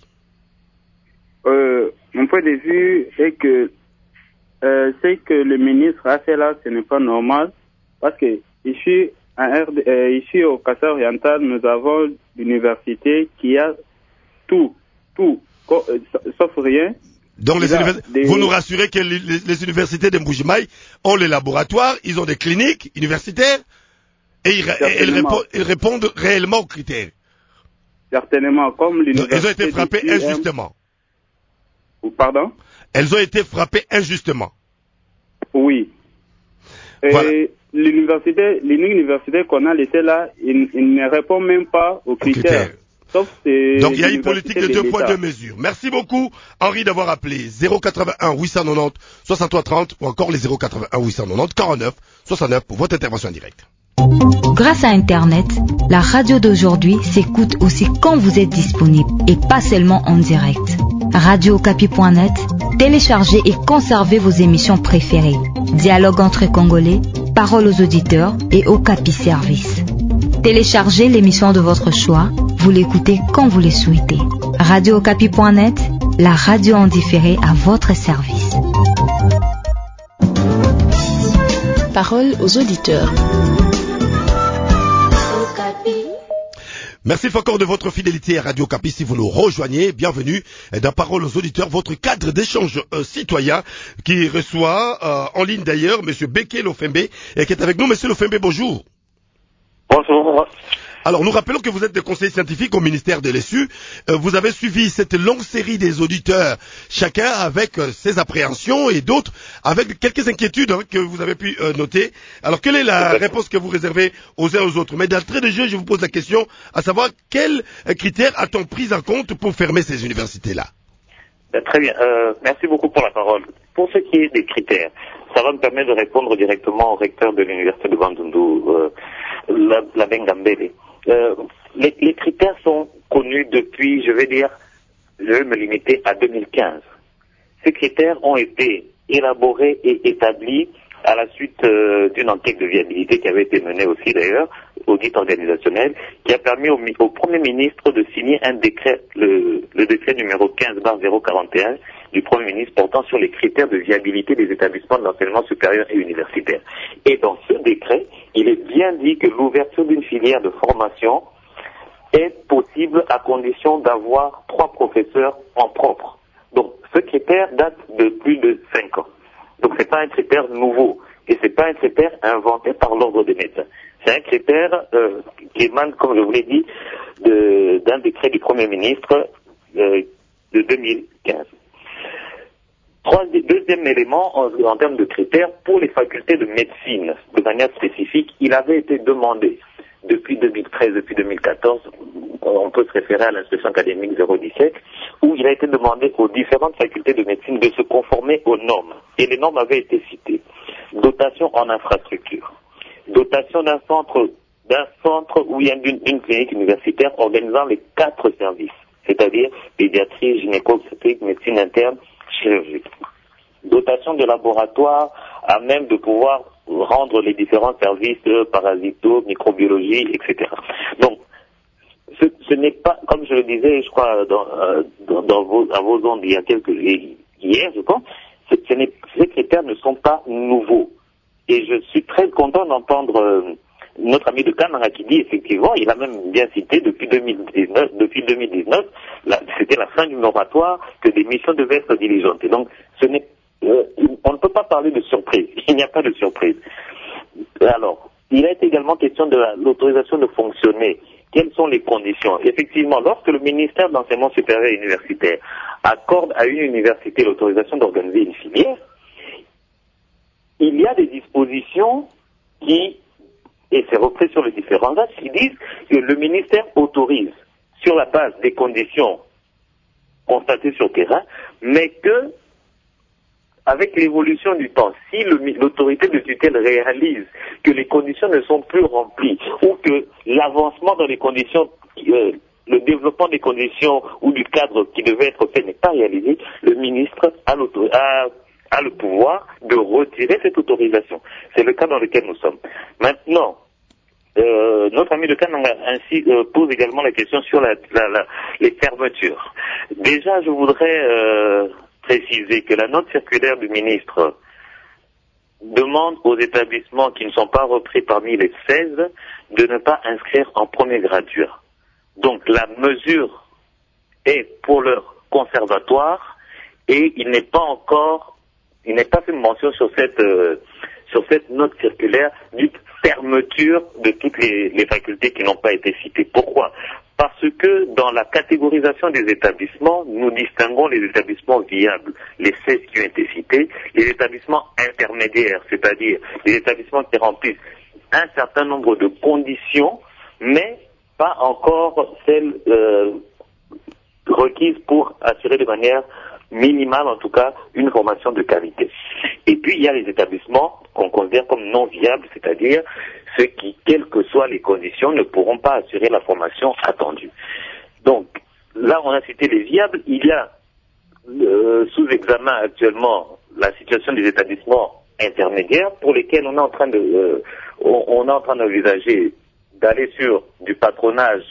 euh, Mon point de vue est que Euh, ce que le ministre a fait là, ce n'est pas normal, parce que ici, à R D, euh, ici au Kassa oriental, nous avons l'université qui a tout, tout, euh, sauf rien. Donc les univers... des... vous nous rassurez que les, les, les universités de Mbujimaï ont les laboratoires, ils ont des cliniques universitaires, et ils, et ils, répondent, ils répondent réellement aux critères. Certainement, comme l'université. Ils ont été frappés injustement. Pardon? Elles ont été frappées injustement. Oui. Voilà. L'université, l'université qu'on a laissée là, il, il ne répond même pas aux critères. critères. Sauf Donc il y a une politique de, de deux poids, deux mesures. Merci beaucoup, Henri, d'avoir appelé zéro quatre-vingt-un huit cent quatre-vingt-dix soixante-trois trente ou encore les zéro quatre-vingt-un huit cent quatre-vingt-dix quarante-neuf soixante-neuf pour votre intervention en direct. Grâce à Internet, la radio d'aujourd'hui s'écoute aussi quand vous êtes disponible et pas seulement en direct. radio okapi point net, téléchargez et conservez vos émissions préférées. Dialogue entre Congolais, Parole aux auditeurs et Okapi Service. Téléchargez l'émission de votre choix, Vous l'écoutez quand vous le souhaitez. radio okapi point net, la radio en différé à votre service. Parole aux auditeurs. Merci encore de votre fidélité à Radio Okapi. Si vous nous rejoignez, bienvenue dans Parole aux auditeurs, votre cadre d'échange euh, citoyen qui reçoit euh, en ligne d'ailleurs Monsieur Beke Lofembe et qui est avec nous. Monsieur Lofembe, bonjour. Bonjour. Alors, nous rappelons que vous êtes conseiller scientifique au ministère de l'E S U. Euh, vous avez suivi cette longue série des auditeurs, chacun avec euh, ses appréhensions et d'autres avec quelques inquiétudes hein, que vous avez pu euh, noter. Alors, quelle est la réponse que vous réservez aux uns aux autres? Mais d'entrée de jeu, je vous pose la question, à savoir, quels euh, critères a-t-on pris en compte pour fermer ces universités-là? Ben, très bien. Euh, merci beaucoup pour la parole. Pour ce qui est des critères, ça va me permettre de répondre directement au recteur de l'université de Bandundu, euh, la, la Bengambele. Euh, les, les critères sont connus depuis, je vais dire, je vais me limiter à deux mille quinze. Ces critères ont été élaborés et établis à la suite euh, d'une enquête de viabilité qui avait été menée aussi d'ailleurs, audit organisationnel, qui a permis au, au Premier ministre de signer un décret, le, le décret numéro quinze barre zéro quarante et un du Premier ministre portant sur les critères de viabilité des établissements d'enseignement supérieur et universitaire. Et dans ce décret, il est bien dit que l'ouverture d'une filière de formation est possible à condition d'avoir trois professeurs en propre. Donc ce critère date de plus de cinq ans. Donc c'est pas un critère nouveau et c'est pas un critère inventé par l'ordre des médecins. C'est un critère euh, qui émane, comme je vous l'ai dit, de, d'un décret du Premier ministre euh, de deux mille quinze. Troisième, deuxième élément en, en termes de critères, pour les facultés de médecine, de manière spécifique, il avait été demandé depuis deux mille treize, depuis deux mille quatorze, on peut se référer à l'instruction académique zéro dix-sept, où il a été demandé aux différentes facultés de médecine de se conformer aux normes. Et les normes avaient été citées. Dotation en infrastructure. Dotation d'un centre, d'un centre où il y a une, une clinique universitaire organisant les quatre services, c'est-à-dire pédiatrie, gynéco-obstétrique, médecine interne, chirurgie. Dotation de laboratoire à même de pouvoir rendre les différents services euh, parasito, microbiologie, et cetera. Donc, ce, ce n'est pas, comme je le disais, je crois, dans, euh, dans, dans vos, à vos ondes il y a quelques hier, je pense, ce, ce n'est, ces critères ne sont pas nouveaux. Et je suis très content d'entendre euh, notre ami de Kananga qui dit effectivement, il a même bien cité depuis deux mille dix-neuf, depuis deux mille dix-neuf, la, c'était la fin du moratoire que des missions devaient être diligentées. Donc, ce n'est, euh, on ne peut pas parler de surprise. Il n'y a pas de surprise. Alors, il a été également question de la, l'autorisation de fonctionner. Quelles sont les conditions? Effectivement, lorsque le ministère de l'Enseignement supérieur et universitaire accorde à une université l'autorisation d'organiser une filière, il y a des dispositions qui, et c'est repris sur les différents axes, qui disent que le ministère autorise sur la base des conditions constatées sur terrain, mais que, avec l'évolution du temps, si le, l'autorité de tutelle réalise que les conditions ne sont plus remplies, ou que l'avancement dans les conditions, euh, le développement des conditions ou du cadre qui devait être fait n'est pas réalisé, le ministre a, a, a le pouvoir de retirer cette autorisation. C'est le cas dans lequel nous sommes. Maintenant, Euh, notre ami de Kananga ainsi euh, pose également la question sur la, la, la, les fermetures. Déjà, je voudrais euh, préciser que la note circulaire du ministre demande aux établissements qui ne sont pas repris parmi les seize de ne pas inscrire en premier graduat. Donc la mesure est pour leur conservatoire et il n'est pas encore, il n'est pas fait mention sur cette euh, sur cette note circulaire du fermeture de toutes les, les facultés qui n'ont pas été citées. Pourquoi? Parce que dans la catégorisation des établissements, nous distinguons les établissements viables, les seize qui ont été cités, les établissements intermédiaires, c'est-à-dire les établissements qui remplissent un certain nombre de conditions, mais pas encore celles euh, requises pour assurer de manière minimale, en tout cas, une formation de qualité. Et puis, il y a les établissements qu'on considère comme non viables, c'est-à-dire ceux qui, quelles que soient les conditions, ne pourront pas assurer la formation attendue. Donc, là, on a cité les viables. Il y a euh, sous examen actuellement la situation des établissements intermédiaires pour lesquels on est en train de, euh, on, on est en train d'envisager d'aller sur du patronage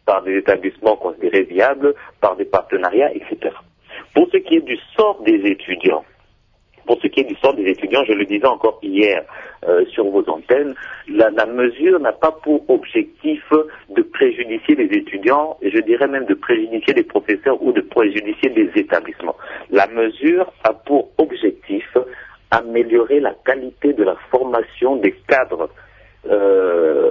par des établissements considérés viables, par des partenariats, et cetera. Pour ce qui est du sort des étudiants, pour ce qui est du sort des étudiants, je le disais encore hier euh, sur vos antennes, la, la mesure n'a pas pour objectif de préjudicier les étudiants, et je dirais même de préjudicier les professeurs ou de préjudicier les établissements. La mesure a pour objectif améliorer la qualité de la formation des cadres euh,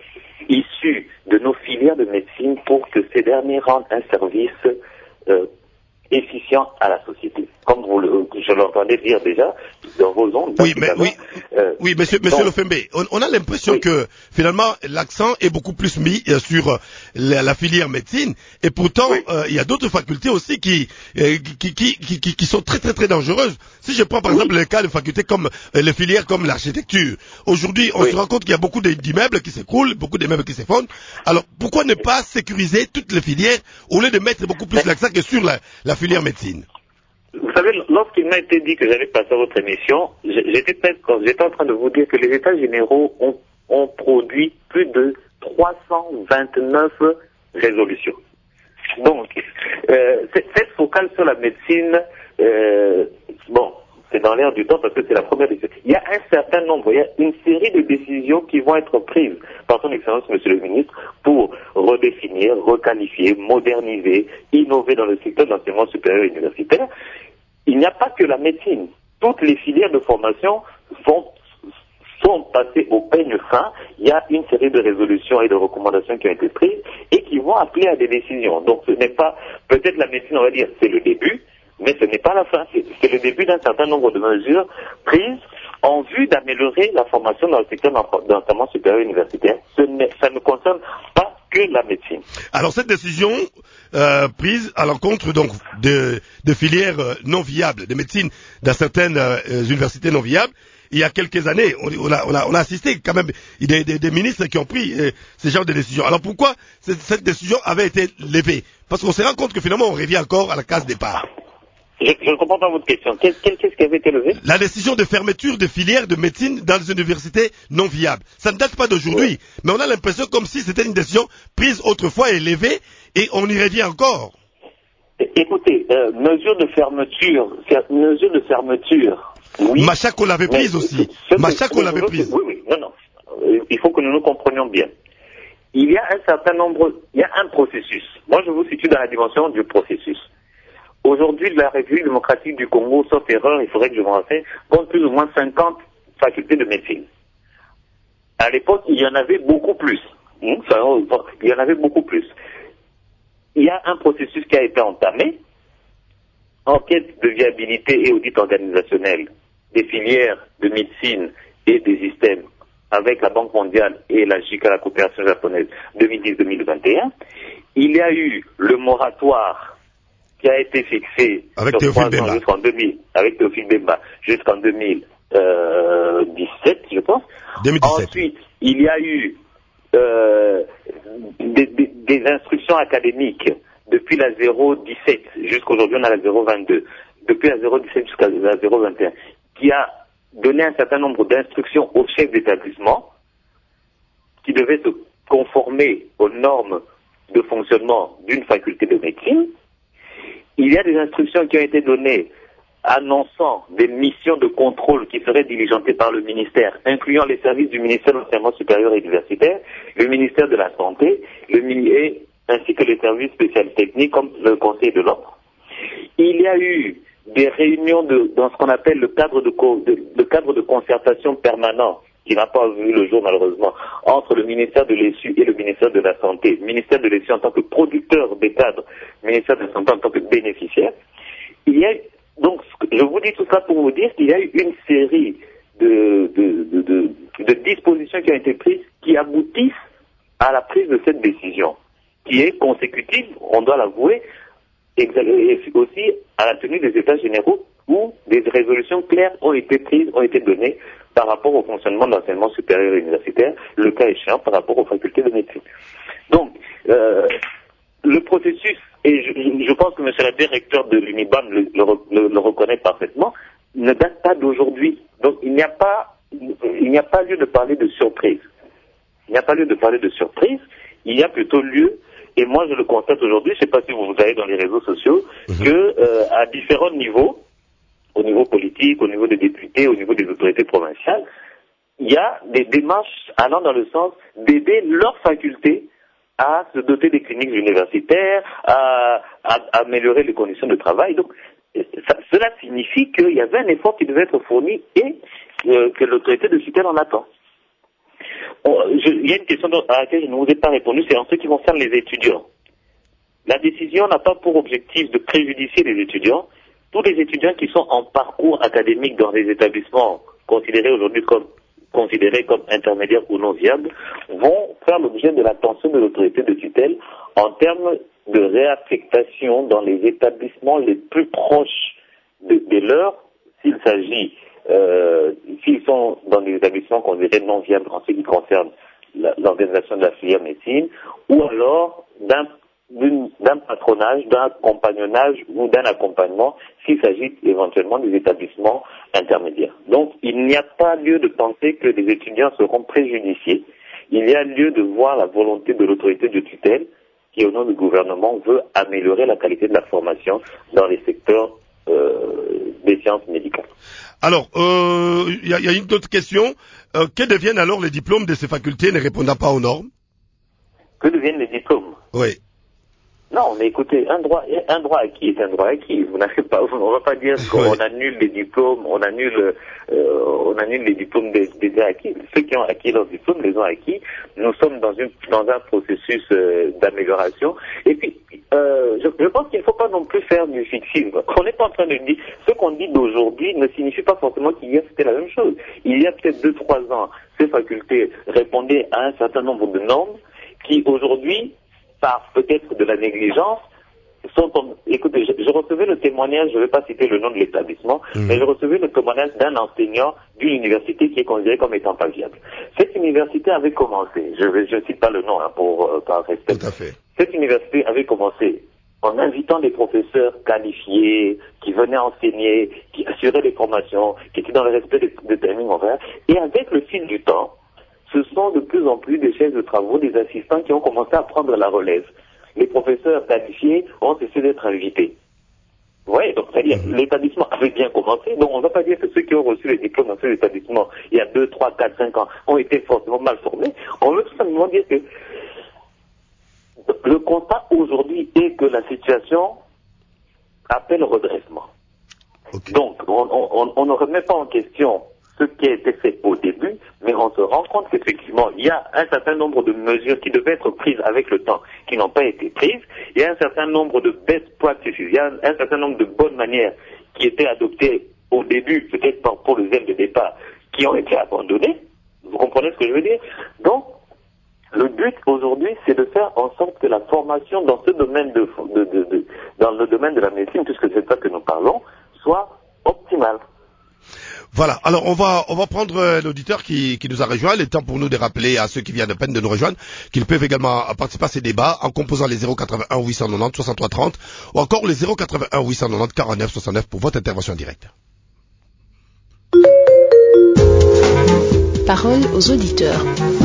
issus de nos filières de médecine pour que ces derniers rendent un service euh, efficient à la société. Comme vous le, je l'entendais dire déjà dans vos ondes. Oui, mais oui, euh, oui, monsieur, monsieur Lofembe, on, on a l'impression oui. que finalement l'accent est beaucoup plus mis euh, sur euh, la, la filière médecine, et pourtant il oui. euh, y a d'autres facultés aussi qui, euh, qui, qui, qui, qui, qui sont très très très dangereuses. Si je prends par oui. exemple le cas de facultés comme euh, les filières comme l'architecture, aujourd'hui on oui. se rend compte qu'il y a beaucoup d'immeubles qui s'écroulent, beaucoup d'immeubles qui s'effondrent. Alors pourquoi ne pas sécuriser toutes les filières au lieu de mettre beaucoup plus l'accent que sur la, la filière médecine? Vous savez, lorsqu'il m'a été dit que j'allais passer à votre émission, j'étais, j'étais en train de vous dire que les États généraux ont, ont produit plus de trois cent vingt-neuf résolutions. Donc, euh, cette focale sur la médecine, euh, bon, c'est dans l'air du temps parce que c'est la première décision. Il y a un certain nombre, il y a une série de décisions qui vont être prises par son Excellence, Monsieur le Ministre, pour redéfinir, requalifier, moderniser, innover dans le secteur de l'enseignement supérieur et universitaire. Il n'y a pas que la médecine. Toutes les filières de formation sont, sont passées au peigne fin. Il y a une série de résolutions et de recommandations qui ont été prises et qui vont appeler à des décisions. Donc ce n'est pas, peut-être la médecine, on va dire, c'est le début, mais ce n'est pas la fin. C'est, c'est le début d'un certain nombre de mesures prises en vue d'améliorer la formation dans le secteur d'enseignement supérieur universitaire. Ce ça ne concerne pas que la médecine. Alors cette décision euh, prise à l'encontre donc de, de filières euh, non viables, de médecine dans certaines euh, universités non viables, il y a quelques années, on, on, a, on, a, on a assisté quand même des, des, des ministres qui ont pris euh, ce genre de décision. Alors pourquoi cette, cette décision avait été levée? Parce qu'on se rend compte que finalement on revient encore à la case départ. Je, je ne comprends pas votre question. Qu'est-ce, qu'est-ce qui avait été levé? La décision de fermeture de filières de médecine dans les universités non viables. Ça ne date pas d'aujourd'hui, oui. mais on a l'impression comme si c'était une décision prise autrefois et levée, et on y revient encore. Écoutez, euh, mesure de fermeture, mesure de fermeture. Oui. Machac, on l'avait prise aussi. Machac, on l'avait prise. Oui, oui, non, non. Euh, il faut que nous nous comprenions bien. Il y a un certain nombre, il y a un processus. Moi, je vous situe dans la dimension du processus. Aujourd'hui, la République démocratique du Congo, sauf erreur, il faudrait que je me renseigne, compte plus ou moins cinquante facultés de médecine. À l'époque, il y en avait beaucoup plus. Il y en avait beaucoup plus. Il y a un processus qui a été entamé, enquête de viabilité et audit organisationnel des filières de médecine et des systèmes avec la Banque mondiale et la J I C A, la coopération japonaise, deux mille dix deux mille vingt et un. Il y a eu le moratoire qui a été fixé avec sur trois ans jusqu'en deux mille, avec Théophile Bemba, jusqu'en deux mille dix-sept, je pense. deux mille dix-sept. Ensuite, il y a eu euh, des, des, des instructions académiques depuis la zéro dix-sept jusqu'aujourd'hui, on a la zéro vingt-deux. Depuis la zéro dix-sept jusqu'à la zéro vingt et un, qui a donné un certain nombre d'instructions aux chefs d'établissement qui devaient se conformer aux normes de fonctionnement d'une faculté de médecine. Il y a des instructions qui ont été données annonçant des missions de contrôle qui seraient diligentées par le ministère, incluant les services du ministère de l'enseignement supérieur et universitaire, le ministère de la Santé, le et, ainsi que les services spéciaux techniques comme le Conseil de l'ordre. Il y a eu des réunions de, dans ce qu'on appelle le cadre de, de, le cadre de concertation permanent, qui n'a pas vu le jour malheureusement, entre le ministère de l'E S U et le ministère de la Santé. Le ministère de l'E S U en tant que producteur des cadres, le ministère de la Santé en tant que bénéficiaire. Il y a, donc, je vous dis tout ça pour vous dire qu'il y a eu une série de, de, de, de, de dispositions qui ont été prises qui aboutissent à la prise de cette décision, qui est consécutive, on doit l'avouer, et aussi à la tenue des États généraux où des résolutions claires ont été prises, ont été données par rapport au fonctionnement de l'enseignement supérieur et universitaire, le cas échéant par rapport aux facultés de médecine. Donc, euh, le processus, et je, je pense que M. le directeur de l'UNIBAM le, le, le reconnaît parfaitement, ne date pas d'aujourd'hui. Donc, il n'y a pas, il n'y a pas lieu de parler de surprise. Il n'y a pas lieu de parler de surprise, il y a plutôt lieu Et moi, je le constate aujourd'hui, je ne sais pas si vous vous allez dans les réseaux sociaux, mmh. que euh, à différents niveaux, au niveau politique, au niveau des députés, au niveau des autorités provinciales, il y a des démarches allant dans le sens d'aider leurs facultés à se doter des cliniques universitaires, à, à, à améliorer les conditions de travail. Donc, ça, cela signifie qu'il y avait un effort qui devait être fourni et euh, que l'autorité de tutelle en attend. On, je, il y a une question à laquelle je ne vous ai pas répondu, c'est en ce qui concerne les étudiants. La décision n'a pas pour objectif de préjudicer les étudiants. Tous les étudiants qui sont en parcours académique dans des établissements considérés aujourd'hui comme considérés comme intermédiaires ou non viables vont faire l'objet de l'attention de l'autorité de tutelle en termes de réaffectation dans les établissements les plus proches de, de leurs, s'il s'agit Euh, s'ils sont dans des établissements qu'on dirait non viables en ce qui concerne la, l'organisation de la filière médecine, ou alors d'un, d'un patronage, d'un compagnonnage ou d'un accompagnement s'il s'agit éventuellement des établissements intermédiaires. Donc il n'y a pas lieu de penser que les étudiants seront préjudiciés. Il y a lieu de voir la volonté de l'autorité de tutelle qui, au nom du gouvernement, veut améliorer la qualité de la formation dans les secteurs euh, des sciences médicales. Alors, il euh, y, y a une autre question. Euh, que deviennent alors les diplômes de ces facultés ne répondant pas aux normes? Que deviennent les diplômes? Oui. Non, mais écoutez, un droit, un droit acquis est un droit acquis. Vous n'avez pas, on va pas dire qu'on oui. annule les diplômes, on annule, euh, on annule les diplômes des, des acquis. Ceux qui ont acquis leurs diplômes les ont acquis. Nous sommes dans une, dans un processus euh, d'amélioration. Et puis, euh, je, je pense qu'il ne faut pas non plus faire du fictif. On n'est pas en train de dire, ce qu'on dit d'aujourd'hui ne signifie pas forcément qu'hier c'était la même chose. Il y a peut-être deux, trois ans, ces facultés répondaient à un certain nombre de normes qui aujourd'hui, par peut-être de la négligence, sont en... Écoutez, je, je recevais le témoignage, je ne vais pas citer le nom de l'établissement, mmh. mais je recevais le témoignage d'un enseignant d'une université qui est considérée comme étant pas viable. Cette université avait commencé, je ne cite pas le nom hein, pour euh, par respect. Tout à fait. Cette université avait commencé en invitant des professeurs qualifiés, qui venaient enseigner, qui assuraient les formations, qui étaient dans le respect des, des timings horaires, et avec le fil du temps, ce sont de plus en plus des chefs de travaux, des assistants qui ont commencé à prendre la relève. Les professeurs qualifiés ont cessé d'être invités. Vous voyez, donc c'est-à-dire mmh. l'établissement avait bien commencé, donc on ne va pas dire que ceux qui ont reçu les diplômes dans ces établissements il y a deux, trois, quatre, cinq ans ont été forcément mal formés. On veut tout simplement dire que le constat aujourd'hui est que la situation appelle redressement. Okay. Donc on, on, on ne remet pas en question ce qui a été fait au début, mais on se rend compte qu'effectivement, il y a un certain nombre de mesures qui devaient être prises avec le temps, qui n'ont pas été prises. Il y a un certain nombre de best practices, il y a un, un certain nombre de bonnes manières qui étaient adoptées au début, peut-être pour, pour le zèle de départ, qui ont été abandonnées. Vous comprenez ce que je veux dire? Donc, le but aujourd'hui, c'est de faire en sorte que la formation dans ce domaine de, de, de, de dans le domaine de la médecine, puisque c'est de ça que nous parlons, soit optimale. Voilà, alors on va on va prendre euh, l'auditeur qui, qui nous a rejoint. Il est temps pour nous de rappeler à ceux qui viennent de peine de nous rejoindre qu'ils peuvent également participer à ces débats en composant les zéro quatre-vingt-un huit cent quatre-vingt-dix soixante-trois trente ou encore les zéro quatre-vingt-un huit cent quatre-vingt-dix quarante-neuf soixante-neuf pour votre intervention directe. Parole aux auditeurs.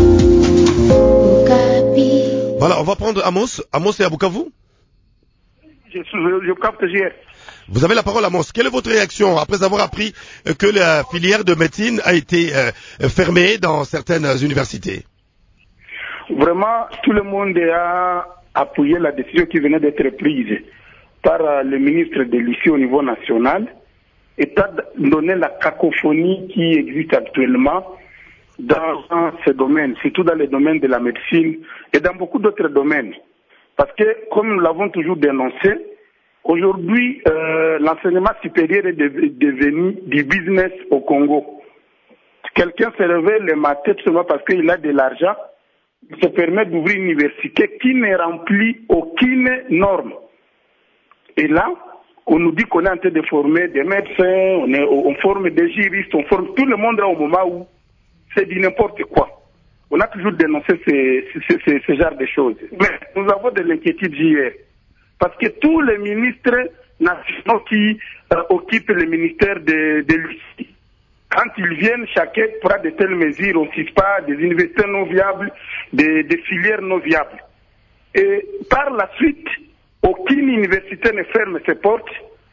Voilà, on va prendre Amos. Amos est à Bukavu. Je, je, je capte hier. Vous avez la parole, Amos. Quelle est votre réaction après avoir appris que la filière de médecine a été euh, fermée dans certaines universités? Vraiment, tout le monde a appuyé la décision qui venait d'être prise par euh, le ministre de l'I C I au niveau national, étant donné la cacophonie qui existe actuellement dans ce domaine, surtout dans le domaine de la médecine et dans beaucoup d'autres domaines. Parce que, comme nous l'avons toujours dénoncé, aujourd'hui, euh, l'enseignement supérieur est de, devenu du business au Congo. Quelqu'un se réveille le matin seulement parce qu'il a de l'argent, il se permet d'ouvrir une université qui ne remplit aucune norme. Et là, on nous dit qu'on est en train de former des médecins, on, est, on forme des juristes, on forme tout le monde là au moment où c'est du n'importe quoi. On a toujours dénoncé ce, ce, ce, ce genre de choses. Mais nous avons de l'inquiétude hier. Parce que tous les ministres nationaux qui euh, occupent le ministère de, de l'U C I, quand ils viennent, chacun prend de telles mesures, on ne cite pas des universités non viables, des, des filières non viables. Et par la suite, aucune université ne ferme ses portes,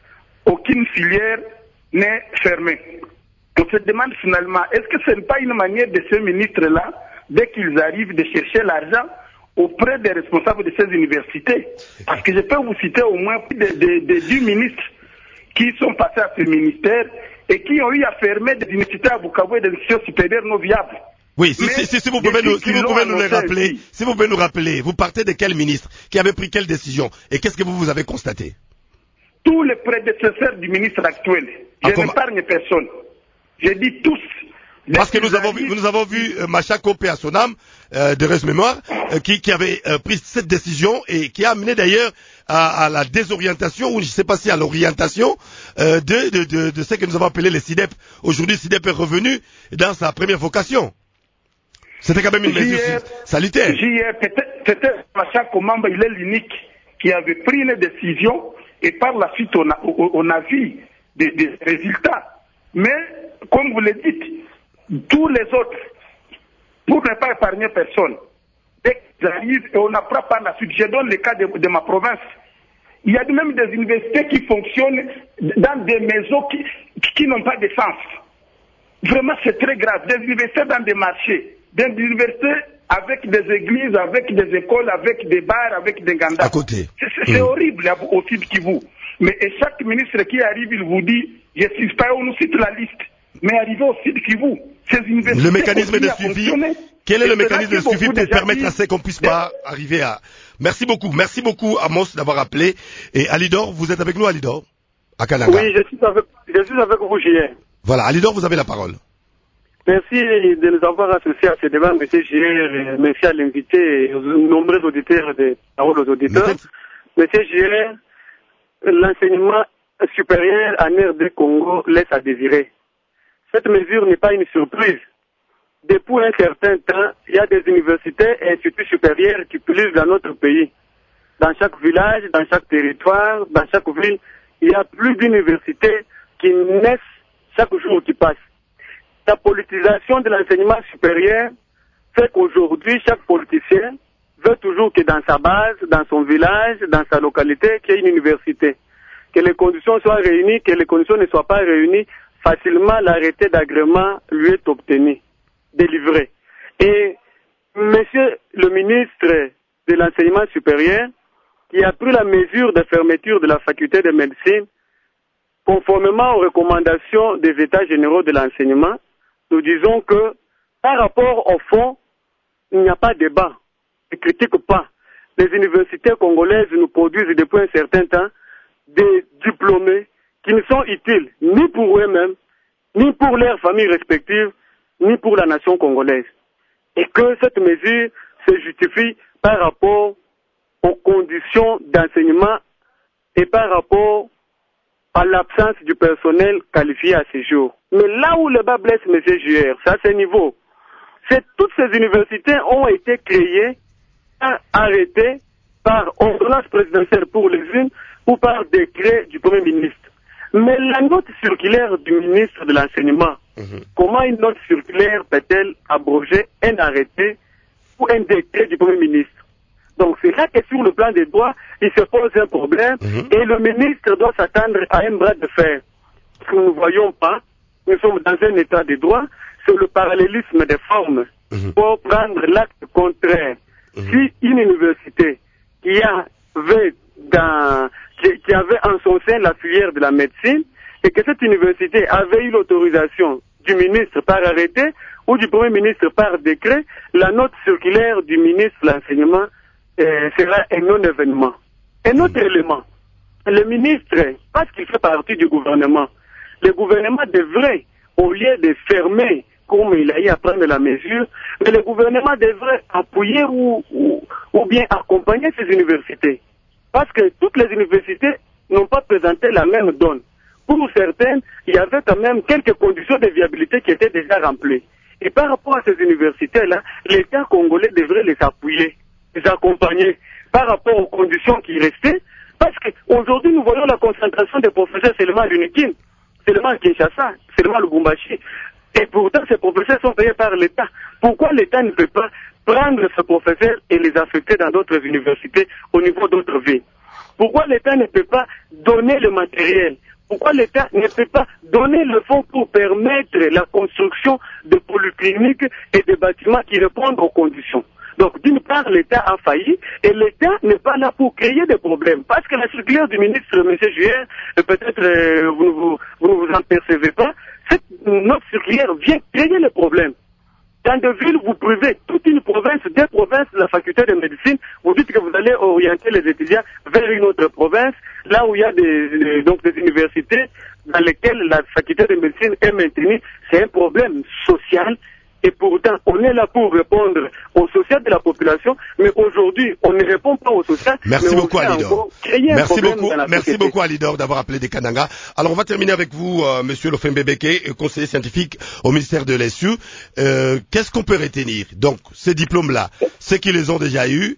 aucune filière n'est fermée. On se demande finalement, est-ce que ce n'est pas une manière de ces ministres-là, dès qu'ils arrivent, de chercher l'argent auprès des responsables de ces universités? Parce que je peux vous citer au moins plus de, de, de dix ministres qui sont passés à ce ministère et qui ont eu à fermer des universités à Bukavu et des institutions supérieures non viables. Oui, si, si, si, si vous pouvez nous, si vous pouvez nous les rappeler, ici. si vous pouvez nous rappeler, vous partez de quel ministre qui avait pris quelle décision et qu'est-ce que vous, vous avez constaté? Tous les prédécesseurs du ministre actuel. Je ah, n'épargne personne. Je dis tous. Parce que nous avons vu, nous avons vu euh, Machako P. Sonam, euh, de Reste Mémoire, euh, qui, qui avait euh, pris cette décision et qui a amené d'ailleurs à, à la désorientation, ou je ne sais pas si à l'orientation, euh, de, de, de, de ce que nous avons appelé les C I D E P. Aujourd'hui, C I D E P est revenu dans sa première vocation. C'était quand même une mesure salutaire. Peut-être Machako Mamba, il est l'unique qui avait pris une décision et par la suite on a, on a vu des, des résultats. Mais, comme vous le dites, tous les autres, pour ne pas épargner personne, dès qu'ils arrivent et on apprend par la suite, je donne le cas de, de ma province, il y a même des universités qui fonctionnent dans des maisons qui, qui n'ont pas de sens. Vraiment, c'est très grave. Des universités dans des marchés, des universités avec des églises, avec des écoles, avec des bars, avec des gandas. À côté. C'est mmh. horrible au Sud Kivu. Mais et chaque ministre qui arrive, il vous dit, je ne suis pas, on nous cite la liste. Mais arrivé au Sud Kivu, ces universités. Le mécanisme de suivi. Quel est le mécanisme de suivi pour permettre à ce qu'on puisse pas arriver à. Merci beaucoup. Merci beaucoup, Amos, d'avoir appelé. Et Alidor, vous êtes avec nous, Alidor? À Kananga. Oui, je suis avec, je suis avec vous, Julien. Voilà, Alidor, vous avez la parole. Merci de nous avoir associés à ce débat, M. Gilles. Merci à l'invité et aux nombreux auditeurs de parole aux auditeurs. M. Gilles, l'enseignement supérieur en R D Congo laisse à désirer. Cette mesure n'est pas une surprise. Depuis un certain temps, il y a des universités et instituts supérieurs qui pullulent dans notre pays. Dans chaque village, dans chaque territoire, dans chaque ville, il y a plus d'universités qui naissent chaque jour qui passe. La politisation de l'enseignement supérieur fait qu'aujourd'hui, chaque politicien veut toujours que dans sa base, dans son village, dans sa localité, qu'il y ait une université. Que les conditions soient réunies, que les conditions ne soient pas réunies, facilement l'arrêté d'agrément lui est obtenu, délivré. Et monsieur le ministre de l'enseignement supérieur, qui a pris la mesure de fermeture de la faculté de médecine, conformément aux recommandations des états généraux de l'enseignement, nous disons que, par rapport au fond, il n'y a pas de débat. Ne critique pas. Les universités congolaises nous produisent depuis un certain temps des diplômés qui ne sont utiles ni pour eux-mêmes, ni pour leurs familles respectives, ni pour la nation congolaise. Et que cette mesure se justifie par rapport aux conditions d'enseignement et par rapport à l'absence du personnel qualifié à ce jour. Mais là où le bas blesse, M. J R, c'est à ce niveau. C'est toutes ces universités ont été créées, arrêtées par ordonnance présidentielle pour les unes ou par décret du Premier ministre. Mais la note circulaire du ministre de l'Enseignement, mmh. comment une note circulaire peut-elle abroger un arrêté ou un décret du Premier ministre? Donc c'est là que sur le plan des droits, il se pose un problème mmh. et le ministre doit s'attendre à un bras de fer. Ce que nous ne voyons pas, nous sommes dans un état de droit, c'est le parallélisme des formes mmh. pour prendre l'acte contraire. Mmh. Si une université qui avait, dans, qui, qui avait en son sein la filière de la médecine et que cette université avait eu l'autorisation du ministre par arrêté ou du Premier ministre par décret, la note circulaire du ministre de l'Enseignement euh, sera un non-événement. Un autre élément, le ministre, parce qu'il fait partie du gouvernement, le gouvernement devrait, au lieu de fermer comme il a eu à prendre la mesure, mais le gouvernement devrait appuyer ou, ou, ou bien accompagner ces universités. Parce que toutes les universités n'ont pas présenté la même donne. Pour certaines, il y avait quand même quelques conditions de viabilité qui étaient déjà remplies. Et par rapport à ces universités-là, l'État congolais devrait les appuyer, les accompagner par rapport aux conditions qui restaient. Parce qu'aujourd'hui, nous voyons la concentration des professeurs seulement à l'Unikin, seulement à Kinshasa, seulement à Lubumbashi. Et pourtant, ces professeurs sont payés par l'État. Pourquoi l'État ne peut pas prendre ces professeurs et les affecter dans d'autres universités au niveau d'autres villes? Pourquoi l'État ne peut pas donner le matériel? Pourquoi l'État ne peut pas donner le fonds pour permettre la construction de polycliniques et de bâtiments qui répondent aux conditions? Donc, d'une part, l'État a failli et l'État n'est pas là pour créer des problèmes. Parce que la circulaire du ministre, M. Juer, peut-être euh, vous ne vous, vous, vous en percevez pas, cette, notre circulaire vient créer les problèmes. Dans des villes, vous privez toute une province, des provinces de la faculté de médecine, vous dites que vous allez orienter les étudiants vers une autre province, là où il y a des, donc des universités dans lesquelles la faculté de médecine est maintenue. C'est un problème social. Et pourtant, on est là pour répondre au social de la population, mais aujourd'hui, on ne répond pas au social. Merci mais beaucoup, Alidor. Merci beaucoup, merci beaucoup, Alidor, d'avoir appelé des Kananga. Alors, on va terminer avec vous, euh, Monsieur Lofembebeke, conseiller scientifique au ministère de l'E S U. Euh, qu'est-ce qu'on peut retenir? Donc, ces diplômes-là, ceux qui les ont déjà eus,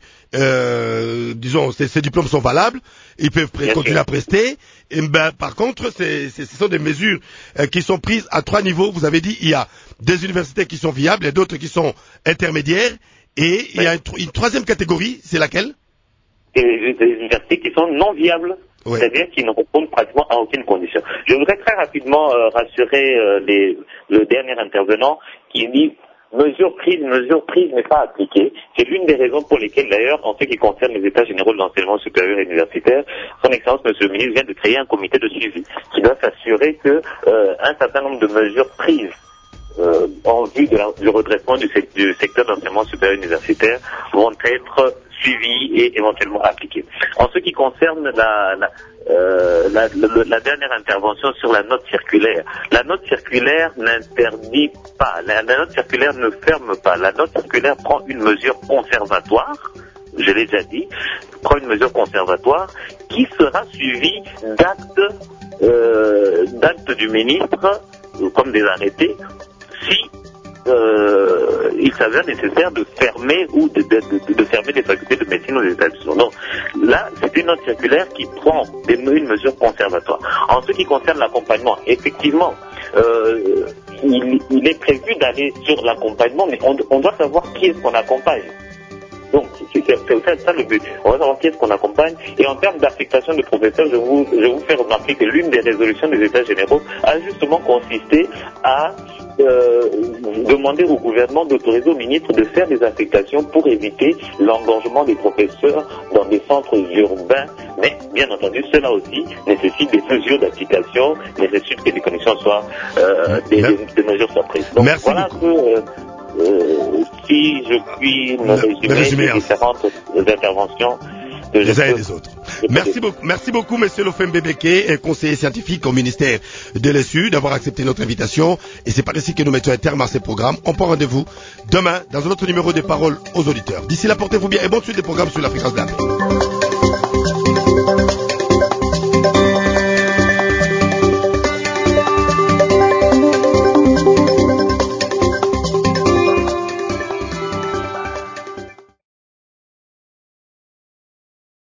euh, disons, ces, ces diplômes sont valables, ils peuvent pré- continuer à prester. Et ben, par contre, c'est, c'est, ce sont des mesures euh, qui sont prises à trois niveaux. Vous avez dit, il y a des universités qui sont viables et d'autres qui sont intermédiaires. Et il y a une, une troisième catégorie, c'est laquelle? Des, des universités qui sont non viables. Oui. C'est-à-dire qui ne répondent pratiquement à aucune condition. Je voudrais très rapidement euh, rassurer euh, les, le dernier intervenant qui dit mesure prise, mesure prise n'est pas appliquée. C'est l'une des raisons pour lesquelles, d'ailleurs, en ce qui concerne les états généraux de l'enseignement supérieur et universitaire, son Excellence, Monsieur le Ministre, vient de créer un comité de suivi qui doit s'assurer que euh, un certain nombre de mesures prises euh, en vue de la, du redressement du, sec, du secteur d'enseignement supérieur et universitaire vont être suivies et éventuellement appliquées. En ce qui concerne la, la Euh, la, la, la dernière intervention sur la note circulaire. La note circulaire n'interdit pas, la, la note circulaire ne ferme pas. La note circulaire prend une mesure conservatoire, je l'ai déjà dit, prend une mesure conservatoire qui sera suivie d'actes, euh, d'actes du ministre, comme des arrêtés, si Euh, il s'avère nécessaire de fermer ou de, de, de, de fermer les facultés de médecine aux établissements. Donc là, c'est une note circulaire qui prend des, une mesure conservatoire. En ce qui concerne l'accompagnement, effectivement, euh, il, il est prévu d'aller sur l'accompagnement, mais on, on doit savoir qui est-ce qu'on accompagne. Donc, c'est, c'est, c'est ça le but. On va savoir qui est-ce qu'on accompagne. Et en termes d'affectation de professeurs, je vous, je vous fais remarquer que l'une des résolutions des États généraux a justement consisté à euh, demander au gouvernement d'autoriser au ministre de faire des affectations pour éviter l'engorgement des professeurs dans des centres urbains. Mais, bien entendu, cela aussi nécessite des mesures d'application, nécessite que des conditions soient, euh, des, des, des mesures soient prises. Donc, Merci voilà beaucoup. un peu, euh, Euh, si je puis me résumer résumé, les différentes interventions de les uns et les autres. Merci beaucoup, merci beaucoup, Monsieur Lofembebeke, conseiller scientifique au ministère de l'E S U, d'avoir accepté notre invitation. Et c'est par ici que nous mettons un terme à ces programmes. On prend rendez-vous demain dans un autre numéro des Paroles aux auditeurs. D'ici là, portez-vous bien et bonne suite des programmes sur la fréquence d'A P.